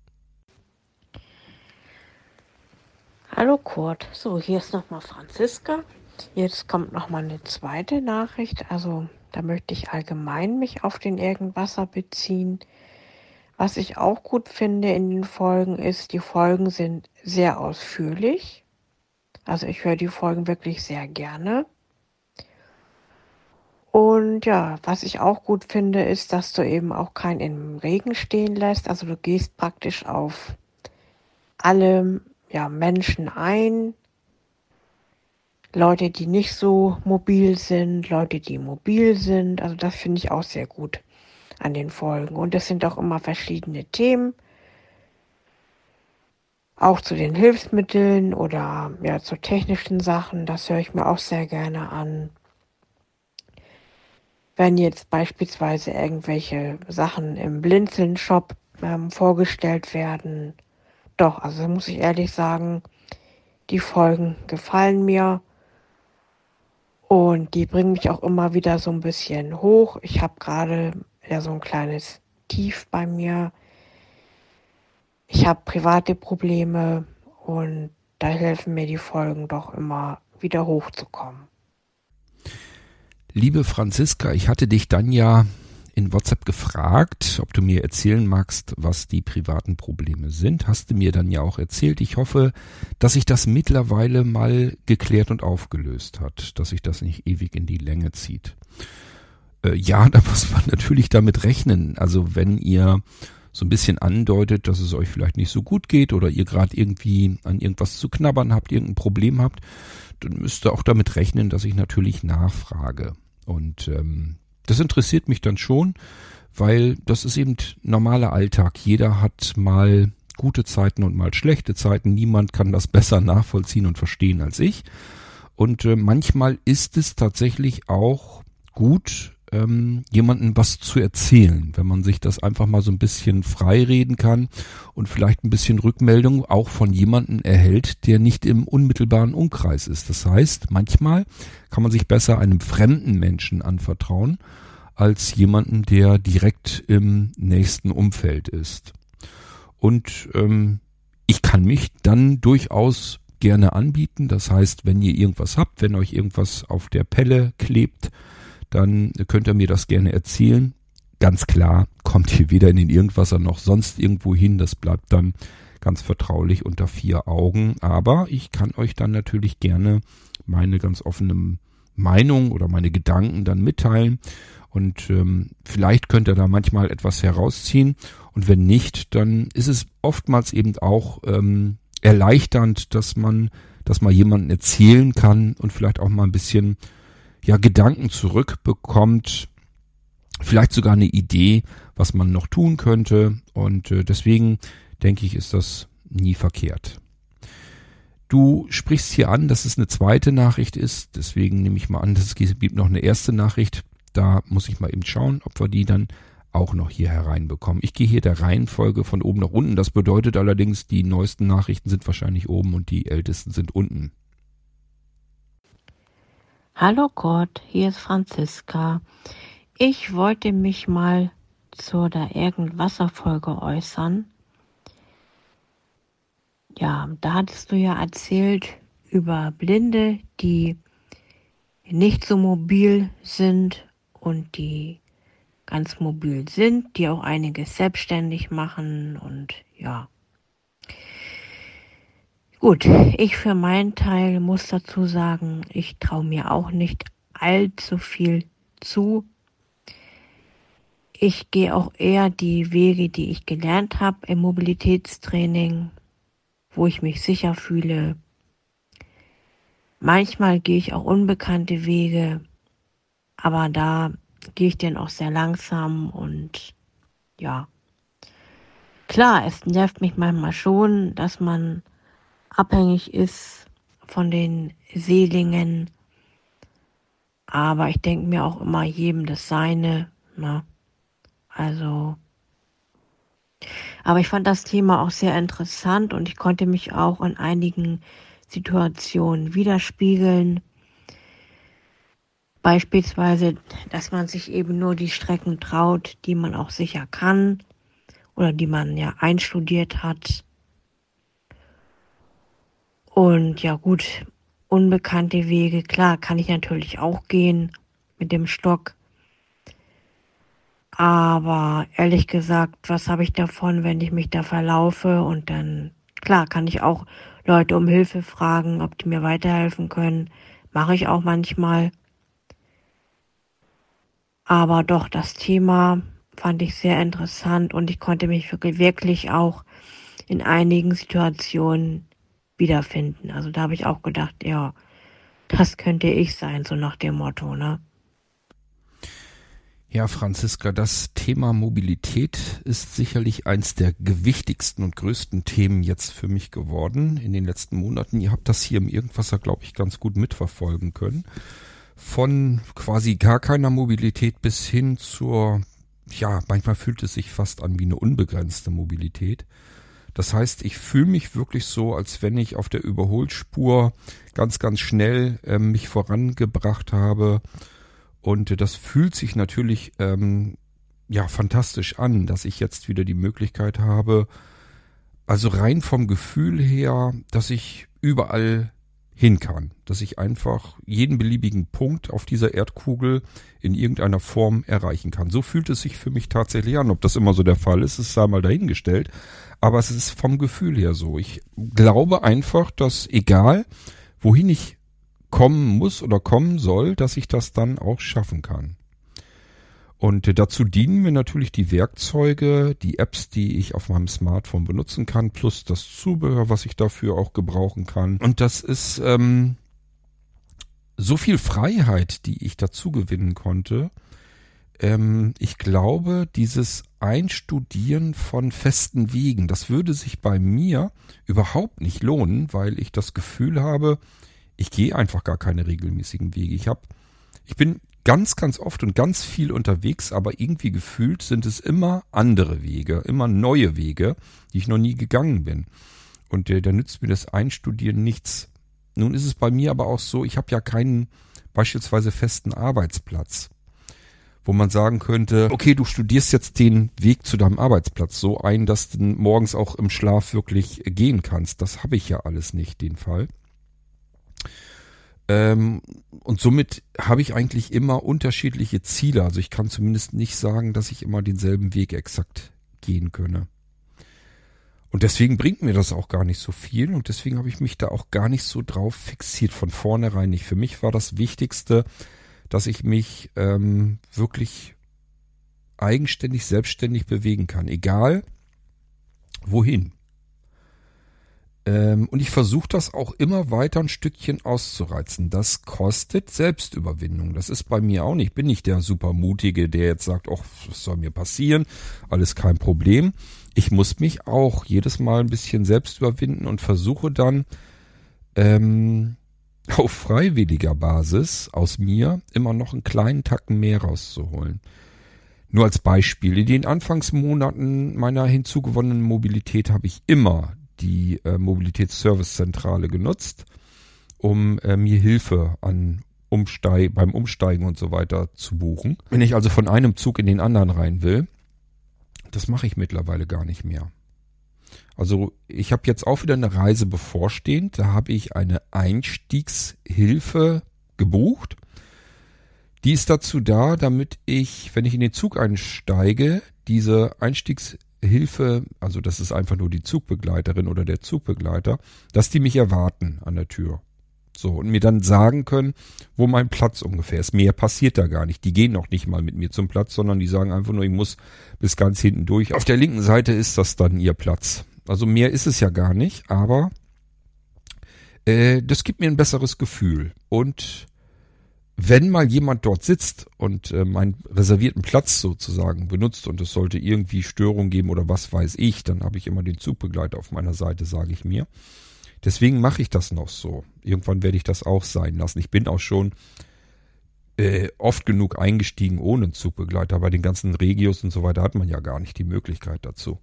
Hallo Kurt, so hier ist nochmal Franziska. Jetzt kommt nochmal eine zweite Nachricht. Also da möchte ich allgemein mich auf den Irgendwasser beziehen. Was ich auch gut finde in den Folgen ist, die Folgen sind sehr ausführlich. Also ich höre die Folgen wirklich sehr gerne. Und ja, was ich auch gut finde, ist, dass du eben auch keinen im Regen stehen lässt. Also du gehst praktisch auf alle ja, Menschen ein. Leute, die nicht so mobil sind, Leute, die mobil sind. Also das finde ich auch sehr gut an den Folgen. Und es sind auch immer verschiedene Themen. Auch zu den Hilfsmitteln oder ja, zu technischen Sachen. Das höre ich mir auch sehr gerne an. Wenn jetzt beispielsweise irgendwelche Sachen im Blinzeln-Shop ähm, vorgestellt werden. Doch, also muss ich ehrlich sagen, die Folgen gefallen mir. Und die bringen mich auch immer wieder so ein bisschen hoch. Ich habe gerade ja so ein kleines Tief bei mir. Ich habe private Probleme und da helfen mir die Folgen doch immer wieder hochzukommen. Liebe Franziska, ich hatte dich dann ja in WhatsApp gefragt, ob du mir erzählen magst, was die privaten Probleme sind. Hast du mir dann ja auch erzählt. Ich hoffe, dass sich das mittlerweile mal geklärt und aufgelöst hat, dass sich das nicht ewig in die Länge zieht. Äh, ja, da muss man natürlich damit rechnen. Also wenn ihr so ein bisschen andeutet, dass es euch vielleicht nicht so gut geht oder ihr gerade irgendwie an irgendwas zu knabbern habt, irgendein Problem habt, dann müsst ihr auch damit rechnen, dass ich natürlich nachfrage. Und ähm, das interessiert mich dann schon, weil das ist eben normaler Alltag. Jeder hat mal gute Zeiten und mal schlechte Zeiten. Niemand kann das besser nachvollziehen und verstehen als ich. Und äh, manchmal ist es tatsächlich auch gut, ähm, jemandem was zu erzählen, wenn man sich das einfach mal so ein bisschen frei reden kann und vielleicht ein bisschen Rückmeldung auch von jemandem erhält, der nicht im unmittelbaren Umkreis ist. Das heißt, manchmal kann man sich besser einem fremden Menschen anvertrauen, als jemanden, der direkt im nächsten Umfeld ist. Und ähm, ich kann mich dann durchaus gerne anbieten. Das heißt, wenn ihr irgendwas habt, wenn euch irgendwas auf der Pelle klebt, dann könnt ihr mir das gerne erzählen. Ganz klar, kommt ihr weder in den Irgendwasser noch sonst irgendwo hin. Das bleibt dann ganz vertraulich unter vier Augen. Aber ich kann euch dann natürlich gerne meine ganz offene Meinung oder meine Gedanken dann mitteilen. Und ähm, vielleicht könnt ihr da manchmal etwas herausziehen. Und wenn nicht, dann ist es oftmals eben auch ähm, erleichternd, dass man das mal jemandem erzählen kann und vielleicht auch mal ein bisschen ja Gedanken zurückbekommt. Vielleicht sogar eine Idee, was man noch tun könnte. Und äh, deswegen denke ich, ist das nie verkehrt. Du sprichst hier an, dass es eine zweite Nachricht ist. Deswegen nehme ich mal an, dass es gibt noch eine erste Nachricht. Da muss ich mal eben schauen, ob wir die dann auch noch hier hereinbekommen. Ich gehe hier der Reihenfolge von oben nach unten. Das bedeutet allerdings, die neuesten Nachrichten sind wahrscheinlich oben und die ältesten sind unten. Hallo Gott, hier ist Franziska. Ich wollte mich mal zu der Irgendwasser-Folge äußern. Ja, da hattest du ja erzählt über Blinde, die nicht so mobil sind und die ganz mobil sind, die auch einiges selbstständig machen und ja. Gut, ich für meinen Teil muss dazu sagen, ich traue mir auch nicht allzu viel zu. ich gehe auch eher die Wege, die ich gelernt habe im Mobilitätstraining, wo ich mich sicher fühle. Manchmal gehe ich auch unbekannte Wege, aber da gehe ich dann auch sehr langsam und ja. Klar, es nervt mich manchmal schon, dass man abhängig ist von den Seelingen, aber ich denke mir auch immer, jedem das Seine, ne? Also, aber ich fand das Thema auch sehr interessant und ich konnte mich auch in einigen Situationen widerspiegeln. Beispielsweise, dass man sich eben nur die Strecken traut, die man auch sicher kann oder die man ja einstudiert hat. Und ja gut, unbekannte Wege, klar, kann ich natürlich auch gehen mit dem Stock. Aber ehrlich gesagt, was habe ich davon, wenn ich mich da verlaufe? Und dann, klar, kann ich auch Leute um Hilfe fragen, ob die mir weiterhelfen können. Mache ich auch manchmal. Aber doch, das Thema fand ich sehr interessant und ich konnte mich wirklich, wirklich auch in einigen Situationen wiederfinden. Also da habe ich auch gedacht, ja, das könnte ich sein, so nach dem Motto, ne? Ja, Franziska, das Thema Mobilität ist sicherlich eins der gewichtigsten und größten Themen jetzt für mich geworden in den letzten Monaten. Ihr habt das hier im Irgendwasser, glaube ich, ganz gut mitverfolgen können. Von quasi gar keiner Mobilität bis hin zur, ja, manchmal fühlt es sich fast an wie eine unbegrenzte Mobilität. Das heißt, ich fühle mich wirklich so, als wenn ich auf der Überholspur ganz, ganz schnell äh, mich vorangebracht habe. Und das fühlt sich natürlich ähm, ja fantastisch an, dass ich jetzt wieder die Möglichkeit habe, also rein vom Gefühl her, dass ich überall hin kann, dass ich einfach jeden beliebigen Punkt auf dieser Erdkugel in irgendeiner Form erreichen kann. So fühlt es sich für mich tatsächlich an. Ob das immer so der Fall ist, ist da mal dahingestellt. Aber es ist vom Gefühl her so. Ich glaube einfach, dass egal, wohin ich kommen muss oder kommen soll, dass ich das dann auch schaffen kann. Und dazu dienen mir natürlich die Werkzeuge, die Apps, die ich auf meinem Smartphone benutzen kann, plus das Zubehör, was ich dafür auch gebrauchen kann. Und das ist ähm, so viel Freiheit, die ich dazu gewinnen konnte. Ähm, ich glaube, dieses Einstudieren von festen Wegen, das würde sich bei mir überhaupt nicht lohnen, weil ich das Gefühl habe, ich gehe einfach gar keine regelmäßigen Wege. Ich habe, ich bin ganz, ganz oft und ganz viel unterwegs, aber irgendwie gefühlt sind es immer andere Wege, immer neue Wege, die ich noch nie gegangen bin. Und äh, da nützt mir das Einstudieren nichts. Nun ist es bei mir aber auch so, ich habe ja keinen beispielsweise festen Arbeitsplatz, wo man sagen könnte, okay, du studierst jetzt den Weg zu deinem Arbeitsplatz so ein, dass du morgens auch im Schlaf wirklich gehen kannst. Das habe ich ja alles nicht, den Fall. Ähm, und somit habe ich eigentlich immer unterschiedliche Ziele. Also ich kann zumindest nicht sagen, dass ich immer denselben Weg exakt gehen könne. Und deswegen bringt mir das auch gar nicht so viel und deswegen habe ich mich da auch gar nicht so drauf fixiert, von vornherein nicht. Für mich war das Wichtigste, dass ich mich ähm, wirklich eigenständig, selbstständig bewegen kann, egal wohin. Ähm, und ich versuche das auch immer weiter ein Stückchen auszureizen. Das kostet Selbstüberwindung. Das ist bei mir auch nicht. Ich bin nicht der Supermutige, der jetzt sagt, ach, was soll mir passieren? Alles kein Problem. Ich muss mich auch jedes Mal ein bisschen selbst überwinden und versuche dann ähm, auf freiwilliger Basis aus mir immer noch einen kleinen Tacken mehr rauszuholen. Nur als Beispiel. In den Anfangsmonaten meiner hinzugewonnenen Mobilität habe ich immer die äh, Mobilitätsservicezentrale genutzt, um äh, mir Hilfe an Umsteig, beim Umsteigen und so weiter zu buchen. Wenn ich also von einem Zug in den anderen rein will, das mache ich mittlerweile gar nicht mehr. Also ich habe jetzt auch wieder eine Reise bevorstehend, da habe ich eine Einstiegshilfe gebucht. Die ist dazu da, damit ich, wenn ich in den Zug einsteige, diese Einstiegshilfe Hilfe, also das ist einfach nur die Zugbegleiterin oder der Zugbegleiter, dass die mich erwarten an der Tür. So, und mir dann sagen können, wo mein Platz ungefähr ist. Mehr passiert da gar nicht. Die gehen noch nicht mal mit mir zum Platz, sondern die sagen einfach nur, ich muss bis ganz hinten durch. Auf der linken Seite ist das dann ihr Platz. Also mehr ist es ja gar nicht, aber äh, das gibt mir ein besseres Gefühl. Und wenn mal jemand dort sitzt und äh, meinen reservierten Platz sozusagen benutzt und es sollte irgendwie Störung geben oder was weiß ich, dann habe ich immer den Zugbegleiter auf meiner Seite, sage ich mir. Deswegen mache ich das noch so. Irgendwann werde ich das auch sein lassen. Ich bin auch schon äh, oft genug eingestiegen ohne einen Zugbegleiter. Bei den ganzen Regios und so weiter hat man ja gar nicht die Möglichkeit dazu.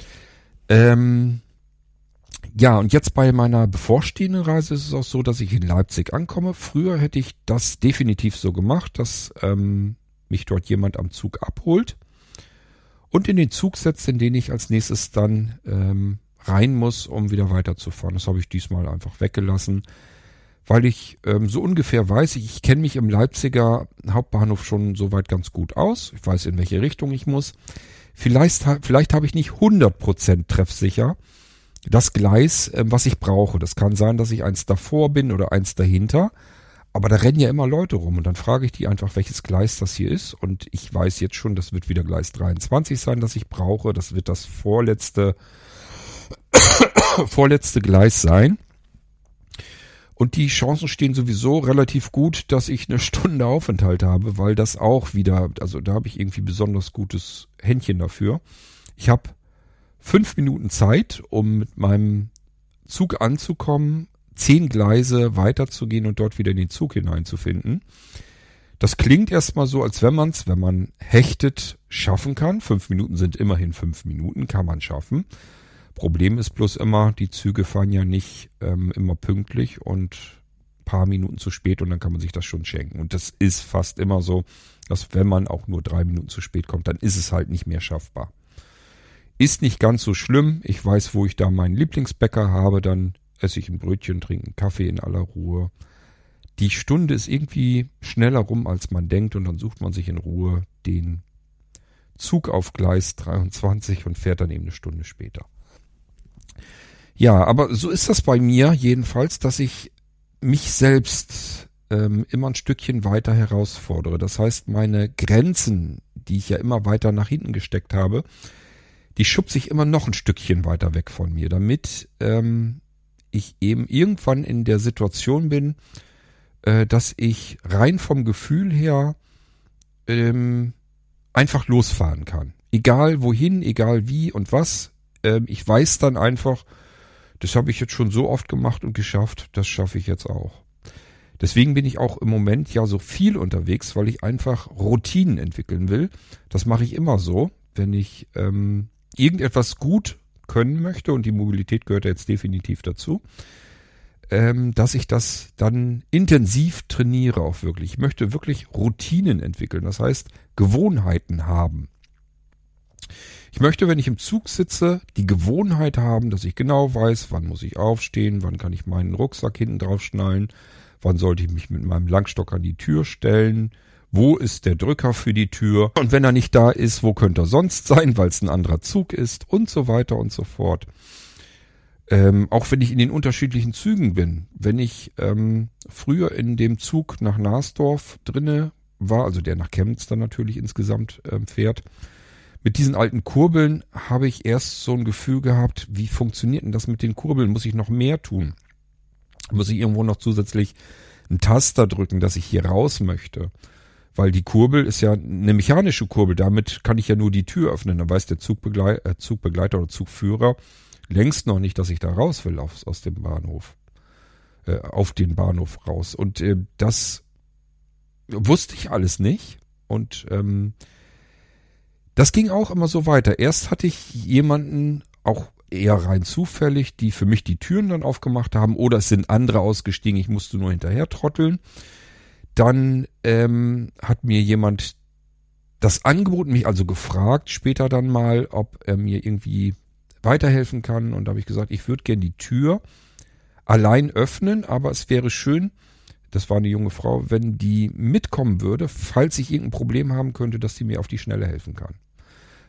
Ähm, ja, und jetzt bei meiner bevorstehenden Reise ist es auch so, dass ich in Leipzig ankomme. Früher hätte ich das definitiv so gemacht, dass ähm, mich dort jemand am Zug abholt und in den Zug setzt, in den ich als nächstes dann ähm, rein muss, um wieder weiterzufahren. Das habe ich diesmal einfach weggelassen, weil ich ähm, so ungefähr weiß, ich, ich kenne mich im Leipziger Hauptbahnhof schon soweit ganz gut aus. Ich weiß, in welche Richtung ich muss. Vielleicht, vielleicht habe ich nicht hundert Prozent treffsicher das Gleis, äh, was ich brauche. Das kann sein, dass ich eins davor bin oder eins dahinter. Aber da rennen ja immer Leute rum und dann frage ich die einfach, welches Gleis das hier ist. Und ich weiß jetzt schon, das wird wieder Gleis dreiundzwanzig sein, das ich brauche. Das wird das vorletzte vorletzte Gleis sein. Und die Chancen stehen sowieso relativ gut, dass ich eine Stunde Aufenthalt habe, weil das auch wieder, also da habe ich irgendwie besonders gutes Händchen dafür. Ich habe fünf Minuten Zeit, um mit meinem Zug anzukommen, zehn Gleise weiterzugehen und dort wieder in den Zug hineinzufinden. Das klingt erstmal so, als wenn man es, wenn man hechtet, schaffen kann. Fünf Minuten sind immerhin fünf Minuten, kann man schaffen. Problem ist bloß immer, die Züge fahren ja nicht ähm, immer pünktlich und ein paar Minuten zu spät und dann kann man sich das schon schenken. Und das ist fast immer so, dass wenn man auch nur drei Minuten zu spät kommt, dann ist es halt nicht mehr schaffbar. Ist nicht ganz so schlimm. Ich weiß, wo ich da meinen Lieblingsbäcker habe, dann esse ich ein Brötchen, trinke einen Kaffee in aller Ruhe. Die Stunde ist irgendwie schneller rum, als man denkt und dann sucht man sich in Ruhe den Zug auf Gleis dreiundzwanzig und fährt dann eben eine Stunde später. Ja, aber so ist das bei mir jedenfalls, dass ich mich selbst ähm, immer ein Stückchen weiter herausfordere. Das heißt, meine Grenzen, die ich ja immer weiter nach hinten gesteckt habe, die schubse ich immer noch ein Stückchen weiter weg von mir, damit ähm, ich eben irgendwann in der Situation bin, äh, dass ich rein vom Gefühl her ähm, einfach losfahren kann. Egal wohin, egal wie und was. Ähm, ich weiß dann einfach, das habe ich jetzt schon so oft gemacht und geschafft, das schaffe ich jetzt auch. Deswegen bin ich auch im Moment ja so viel unterwegs, weil ich einfach Routinen entwickeln will. Das mache ich immer so, wenn ich ähm, irgendetwas gut können möchte, und die Mobilität gehört ja jetzt definitiv dazu, ähm, dass ich das dann intensiv trainiere auch wirklich. Ich möchte wirklich Routinen entwickeln, das heißt Gewohnheiten haben. Ich möchte, wenn ich im Zug sitze, die Gewohnheit haben, dass ich genau weiß, wann muss ich aufstehen, wann kann ich meinen Rucksack hinten drauf schnallen, wann sollte ich mich mit meinem Langstock an die Tür stellen, wo ist der Drücker für die Tür und wenn er nicht da ist, wo könnte er sonst sein, weil es ein anderer Zug ist und so weiter und so fort. Ähm, auch wenn ich in den unterschiedlichen Zügen bin. Wenn ich ähm, früher in dem Zug nach Narsdorf drinne war, also der nach Chemnitz dann natürlich insgesamt ähm, fährt, mit diesen alten Kurbeln habe ich erst so ein Gefühl gehabt, wie funktioniert denn das mit den Kurbeln? Muss ich noch mehr tun? Muss ich irgendwo noch zusätzlich einen Taster drücken, dass ich hier raus möchte? Weil die Kurbel ist ja eine mechanische Kurbel, damit kann ich ja nur die Tür öffnen. Dann weiß der Zugbegleit- äh, Zugbegleiter oder Zugführer längst noch nicht, dass ich da raus will aus, aus dem Bahnhof, äh, auf den Bahnhof raus. Und äh, das wusste ich alles nicht und ähm, das ging auch immer so weiter. Erst hatte ich jemanden, auch eher rein zufällig, die für mich die Türen dann aufgemacht haben oder es sind andere ausgestiegen, ich musste nur hinterher trotteln. Dann ähm, hat mir jemand das angeboten, mich also gefragt, später dann mal, ob er mir irgendwie weiterhelfen kann. Und da habe ich gesagt, ich würde gerne die Tür allein öffnen, aber es wäre schön, das war eine junge Frau, wenn die mitkommen würde, falls ich irgendein Problem haben könnte, dass sie mir auf die Schnelle helfen kann.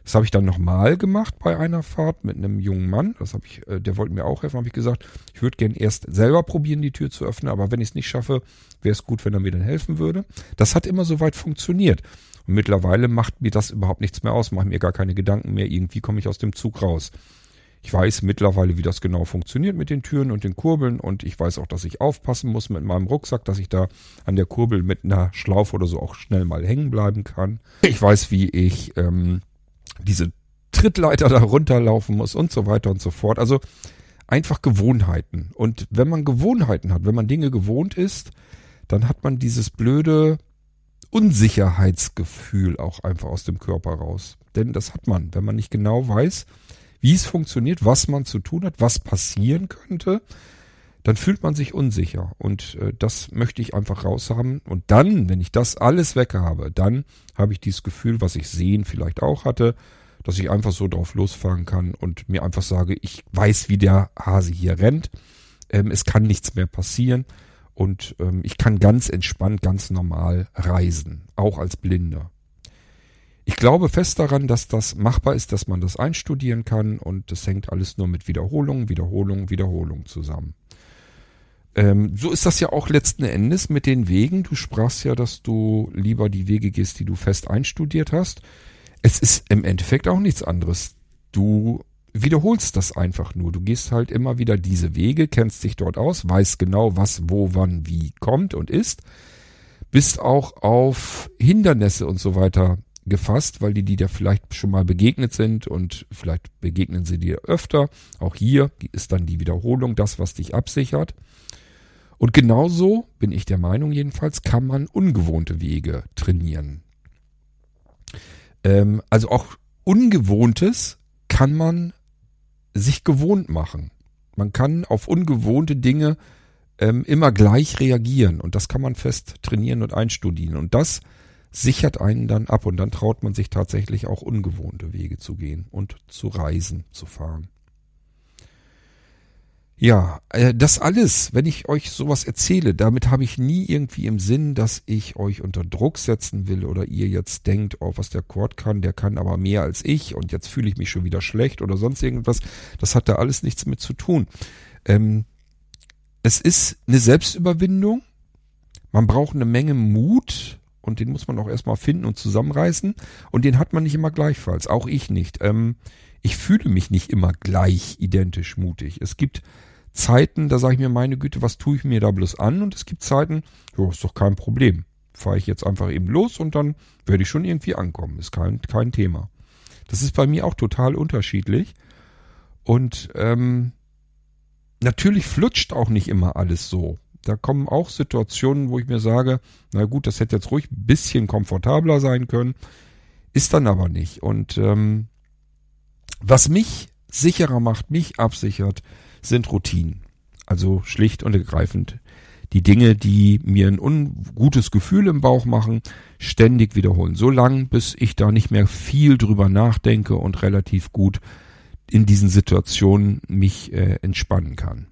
Das habe ich dann nochmal gemacht bei einer Fahrt mit einem jungen Mann. Das habe ich, der wollte mir auch helfen. Habe ich gesagt, ich würde gern erst selber probieren, die Tür zu öffnen, aber wenn ich es nicht schaffe, wäre es gut, wenn er mir dann helfen würde. Das hat immer soweit funktioniert. Und mittlerweile macht mir das überhaupt nichts mehr aus, mache mir gar keine Gedanken mehr. Irgendwie komme ich aus dem Zug raus. Ich weiß mittlerweile, wie das genau funktioniert mit den Türen und den Kurbeln, und ich weiß auch, dass ich aufpassen muss mit meinem Rucksack, dass ich da an der Kurbel mit einer Schlaufe oder so auch schnell mal hängen bleiben kann. Ich weiß, wie ich ähm, diese Trittleiter da runterlaufen muss und so weiter und so fort. Also einfach Gewohnheiten. Und wenn man Gewohnheiten hat, wenn man Dinge gewohnt ist, dann hat man dieses blöde Unsicherheitsgefühl auch einfach aus dem Körper raus. Denn das hat man, wenn man nicht genau weiß, wie es funktioniert, was man zu tun hat, was passieren könnte, dann fühlt man sich unsicher. Und äh, das möchte ich einfach raushaben. Und dann, wenn ich das alles weg habe, dann habe ich dieses Gefühl, was ich sehen vielleicht auch hatte, dass ich einfach so drauf losfahren kann und mir einfach sage, ich weiß, wie der Hase hier rennt. Ähm, es kann nichts mehr passieren. Und ähm, ich kann ganz entspannt, ganz normal reisen, auch als Blinder. Ich glaube fest daran, dass das machbar ist, dass man das einstudieren kann, und das hängt alles nur mit Wiederholung, Wiederholung, Wiederholung zusammen. Ähm, so ist das ja auch letzten Endes mit den Wegen. Du sprachst ja, dass du lieber die Wege gehst, die du fest einstudiert hast. Es ist im Endeffekt auch nichts anderes. Du wiederholst das einfach nur. Du gehst halt immer wieder diese Wege, kennst dich dort aus, weißt genau, was, wo, wann, wie kommt und ist. Bist auch auf Hindernisse und so weiter gefasst, weil die, die dir vielleicht schon mal begegnet sind, und vielleicht begegnen sie dir öfter. Auch hier ist dann die Wiederholung das, was dich absichert. Und genauso, bin ich der Meinung jedenfalls, kann man ungewohnte Wege trainieren. Ähm, also auch Ungewohntes kann man sich gewohnt machen. Man kann auf ungewohnte Dinge ähm, immer gleich reagieren, und das kann man fest trainieren und einstudieren. Und das sichert einen dann ab, und dann traut man sich tatsächlich auch ungewohnte Wege zu gehen und zu reisen, zu fahren. Ja, äh, das alles, wenn ich euch sowas erzähle, damit habe ich nie irgendwie im Sinn, dass ich euch unter Druck setzen will oder ihr jetzt denkt, oh, was der Kurt kann, der kann aber mehr als ich und jetzt fühle ich mich schon wieder schlecht oder sonst irgendwas. Das hat da alles nichts mit zu tun. Ähm, es ist eine Selbstüberwindung. Man braucht eine Menge Mut, und den muss man auch erstmal finden und zusammenreißen, und den hat man nicht immer gleichfalls, auch ich nicht. Ähm, ich fühle mich nicht immer gleich identisch mutig. Es gibt Zeiten, da sage ich mir, meine Güte, was tue ich mir da bloß an? Und es gibt Zeiten, jo, ist doch kein Problem. Fahre ich jetzt einfach eben los und dann werde ich schon irgendwie ankommen. Ist kein, kein Thema. Das ist bei mir auch total unterschiedlich. Und ähm, natürlich flutscht auch nicht immer alles so. Da kommen auch Situationen, wo ich mir sage, na gut, das hätte jetzt ruhig ein bisschen komfortabler sein können. Ist dann aber nicht. Und ähm, was mich sicherer macht, mich absichert, sind Routinen. Also schlicht und ergreifend die Dinge, die mir ein ungutes Gefühl im Bauch machen, ständig wiederholen. So lang, bis ich da nicht mehr viel drüber nachdenke und relativ gut in diesen Situationen mich äh, entspannen kann.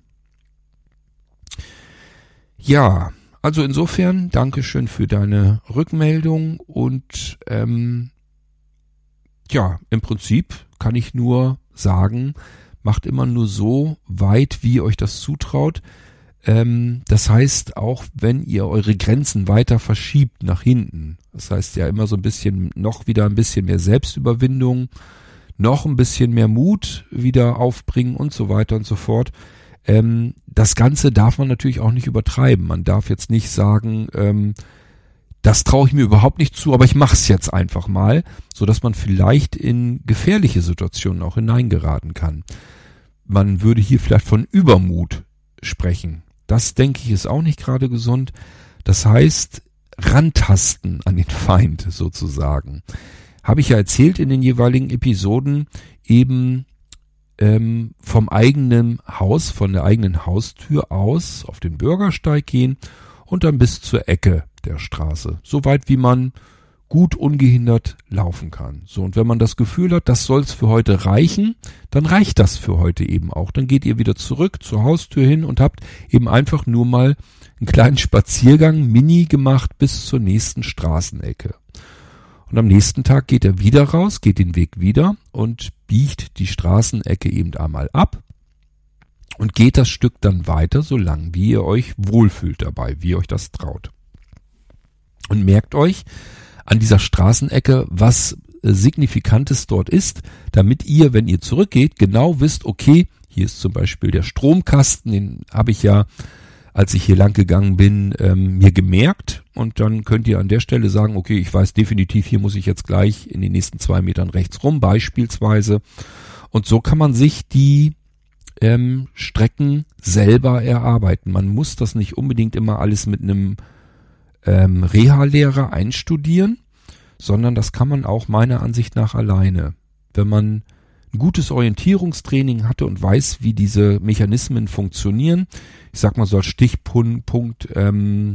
Ja, also insofern Dankeschön für deine Rückmeldung, und ähm, ja, im Prinzip kann ich nur sagen, macht immer nur so weit, wie ihr euch das zutraut. Ähm, das heißt, auch wenn ihr eure Grenzen weiter verschiebt nach hinten, das heißt ja immer so ein bisschen, noch wieder ein bisschen mehr Selbstüberwindung, noch ein bisschen mehr Mut wieder aufbringen und so weiter und so fort. Ähm, das Ganze darf man natürlich auch nicht übertreiben. Man darf jetzt nicht sagen, ähm, das traue ich mir überhaupt nicht zu, aber ich mache es jetzt einfach mal, so dass man vielleicht in gefährliche Situationen auch hineingeraten kann. Man würde hier vielleicht von Übermut sprechen. Das, denke ich, ist auch nicht gerade gesund. Das heißt, rantasten an den Feind sozusagen. Habe ich ja erzählt in den jeweiligen Episoden, eben ähm, vom eigenen Haus, von der eigenen Haustür aus auf den Bürgersteig gehen und dann bis zur Ecke der Straße. So weit, wie man gut ungehindert laufen kann. So, und wenn man das Gefühl hat, das soll's für heute reichen, dann reicht das für heute eben auch. Dann geht ihr wieder zurück zur Haustür hin und habt eben einfach nur mal einen kleinen Spaziergang mini gemacht bis zur nächsten Straßenecke. Und am nächsten Tag geht er wieder raus, geht den Weg wieder und biegt die Straßenecke eben einmal ab und geht das Stück dann weiter, solange wie ihr euch wohlfühlt dabei, wie ihr euch das traut. Und merkt euch an dieser Straßenecke, was Signifikantes dort ist, damit ihr, wenn ihr zurückgeht, genau wisst, okay, hier ist zum Beispiel der Stromkasten, den habe ich ja, als ich hier lang gegangen bin, ähm, mir gemerkt, und dann könnt ihr an der Stelle sagen, okay, ich weiß definitiv, hier muss ich jetzt gleich in den nächsten zwei Metern rechts rum, beispielsweise. Und so kann man sich die ähm, Strecken selber erarbeiten. Man muss das nicht unbedingt immer alles mit einem ähm, Reha-Lehrer einstudieren, sondern das kann man auch meiner Ansicht nach alleine. Wenn man ein gutes Orientierungstraining hatte und weiß, wie diese Mechanismen funktionieren, ich sag mal so als Stichpunkt, ähm,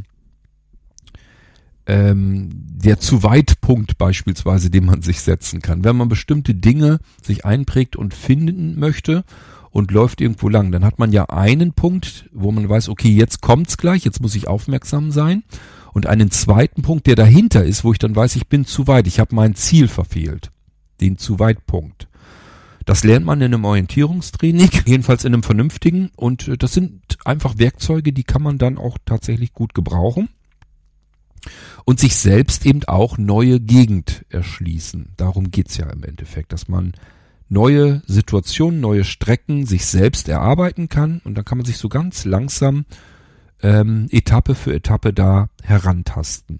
ähm, der Zu-weit-Punkt beispielsweise, den man sich setzen kann. Wenn man bestimmte Dinge sich einprägt und finden möchte und läuft irgendwo lang, dann hat man ja einen Punkt, wo man weiß, okay, jetzt kommt's gleich, jetzt muss ich aufmerksam sein. Und einen zweiten Punkt, der dahinter ist, wo ich dann weiß, ich bin zu weit, ich habe mein Ziel verfehlt. Den Zu-weit-Punkt. Das lernt man in einem Orientierungstraining, jedenfalls in einem vernünftigen. Und das sind einfach Werkzeuge, die kann man dann auch tatsächlich gut gebrauchen. Und sich selbst eben auch neue Gegend erschließen. Darum geht's ja im Endeffekt, dass man neue Situationen, neue Strecken sich selbst erarbeiten kann. Und dann kann man sich so ganz langsam ähm, Etappe für Etappe da herantasten.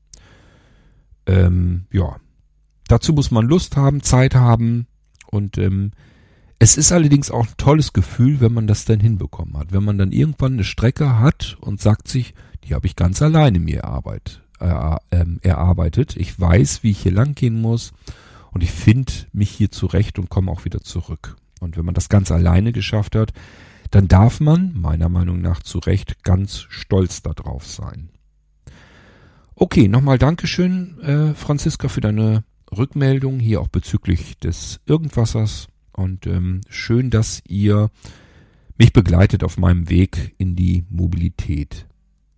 Ähm, ja, dazu muss man Lust haben, Zeit haben. Und ähm, es ist allerdings auch ein tolles Gefühl, wenn man das dann hinbekommen hat. Wenn man dann irgendwann eine Strecke hat und sagt sich, die habe ich ganz alleine mir erarbeit, äh, ähm, erarbeitet. Ich weiß, wie ich hier lang gehen muss und ich finde mich hier zurecht und komme auch wieder zurück. Und wenn man das ganz alleine geschafft hat, dann darf man, meiner Meinung nach zu Recht, ganz stolz darauf sein. Okay, nochmal Dankeschön, äh, Franziska, für deine Rückmeldung hier auch bezüglich des Irgendwassers. Und ähm, schön, dass ihr mich begleitet auf meinem Weg in die Mobilität.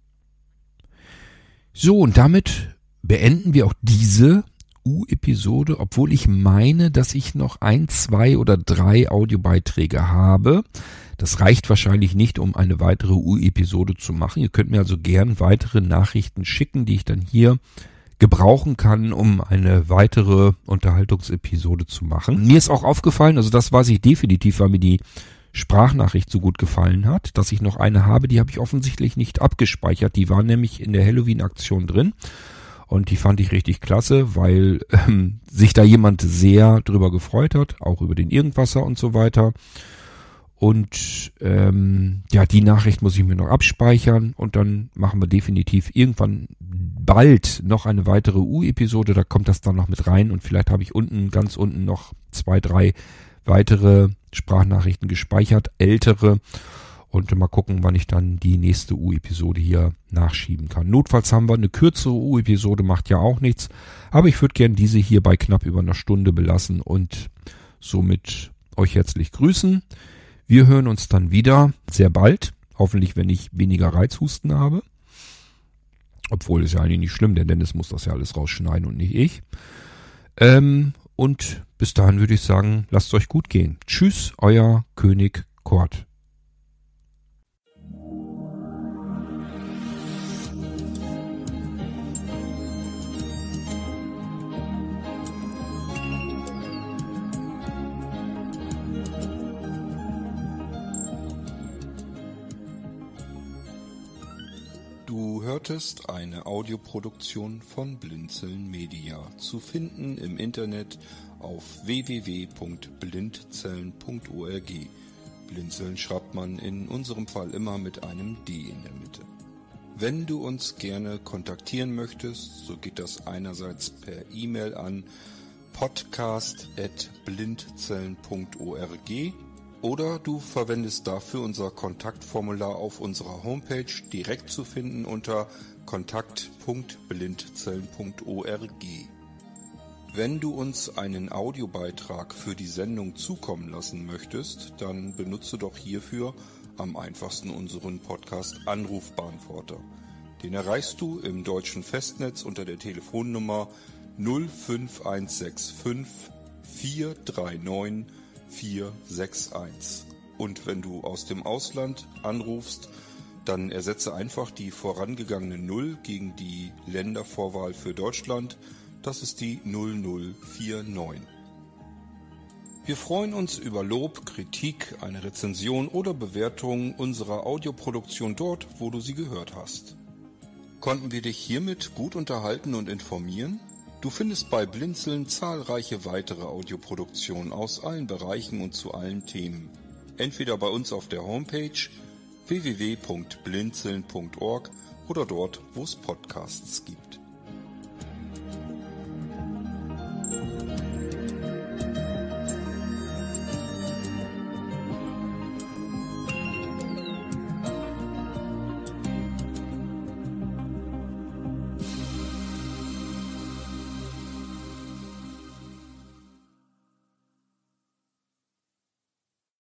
So, und damit beenden wir auch diese U-Episode, obwohl ich meine, dass ich noch ein, zwei oder drei Audiobeiträge habe. Das reicht wahrscheinlich nicht, um eine weitere U-Episode zu machen. Ihr könnt mir also gern weitere Nachrichten schicken, die ich dann hier gebrauchen kann, um eine weitere Unterhaltungsepisode zu machen. Mir ist auch aufgefallen, also das weiß ich definitiv, weil mir die Sprachnachricht so gut gefallen hat, dass ich noch eine habe, die habe ich offensichtlich nicht abgespeichert. Die war nämlich in der Halloween-Aktion drin und die fand ich richtig klasse, weil ähm, sich da jemand sehr drüber gefreut hat, auch über den Irgendwasser und so weiter. Und ähm, ja, die Nachricht muss ich mir noch abspeichern und dann machen wir definitiv irgendwann bald noch eine weitere U-Episode. Da kommt das dann noch mit rein und vielleicht habe ich unten, ganz unten noch zwei, drei weitere Sprachnachrichten gespeichert, ältere. Und mal gucken, wann ich dann die nächste U-Episode hier nachschieben kann. Notfalls haben wir eine kürzere U-Episode, macht ja auch nichts. Aber ich würde gern diese hier bei knapp über einer Stunde belassen und somit euch herzlich grüßen. Wir hören uns dann wieder sehr bald. Hoffentlich, wenn ich weniger Reizhusten habe. Obwohl, ist ja eigentlich nicht schlimm, denn Dennis muss das ja alles rausschneiden und nicht ich. Ähm, und bis dahin würde ich sagen, lasst euch gut gehen. Tschüss, euer König Kort. Du hörtest eine Audioproduktion von Blinzeln Media, zu finden im Internet auf w w w punkt blindzellen punkt org. Blinzeln schreibt man in unserem Fall immer mit einem D in der Mitte. Wenn du uns gerne kontaktieren möchtest, so geht das einerseits per E-Mail an podcast at blindzellen punkt org oder du verwendest dafür unser Kontaktformular auf unserer Homepage, direkt zu finden unter kontakt punkt blindzellen punkt org. Wenn du uns einen Audiobeitrag für die Sendung zukommen lassen möchtest, dann benutze doch hierfür am einfachsten unseren Podcast Anrufbeantworter. Den erreichst du im deutschen Festnetz unter der Telefonnummer null fünf eins sechs fünf vier drei neun vier sechs eins. Und wenn du aus dem Ausland anrufst, dann ersetze einfach die vorangegangene Null gegen die Ländervorwahl für Deutschland. Das ist die null null vier neun. Wir freuen uns über Lob, Kritik, eine Rezension oder Bewertung unserer Audioproduktion dort, wo du sie gehört hast. Konnten wir dich hiermit gut unterhalten und informieren? Du findest bei Blinzeln zahlreiche weitere Audioproduktionen aus allen Bereichen und zu allen Themen. Entweder bei uns auf der Homepage w w w punkt blinzeln punkt org oder dort, wo es Podcasts gibt.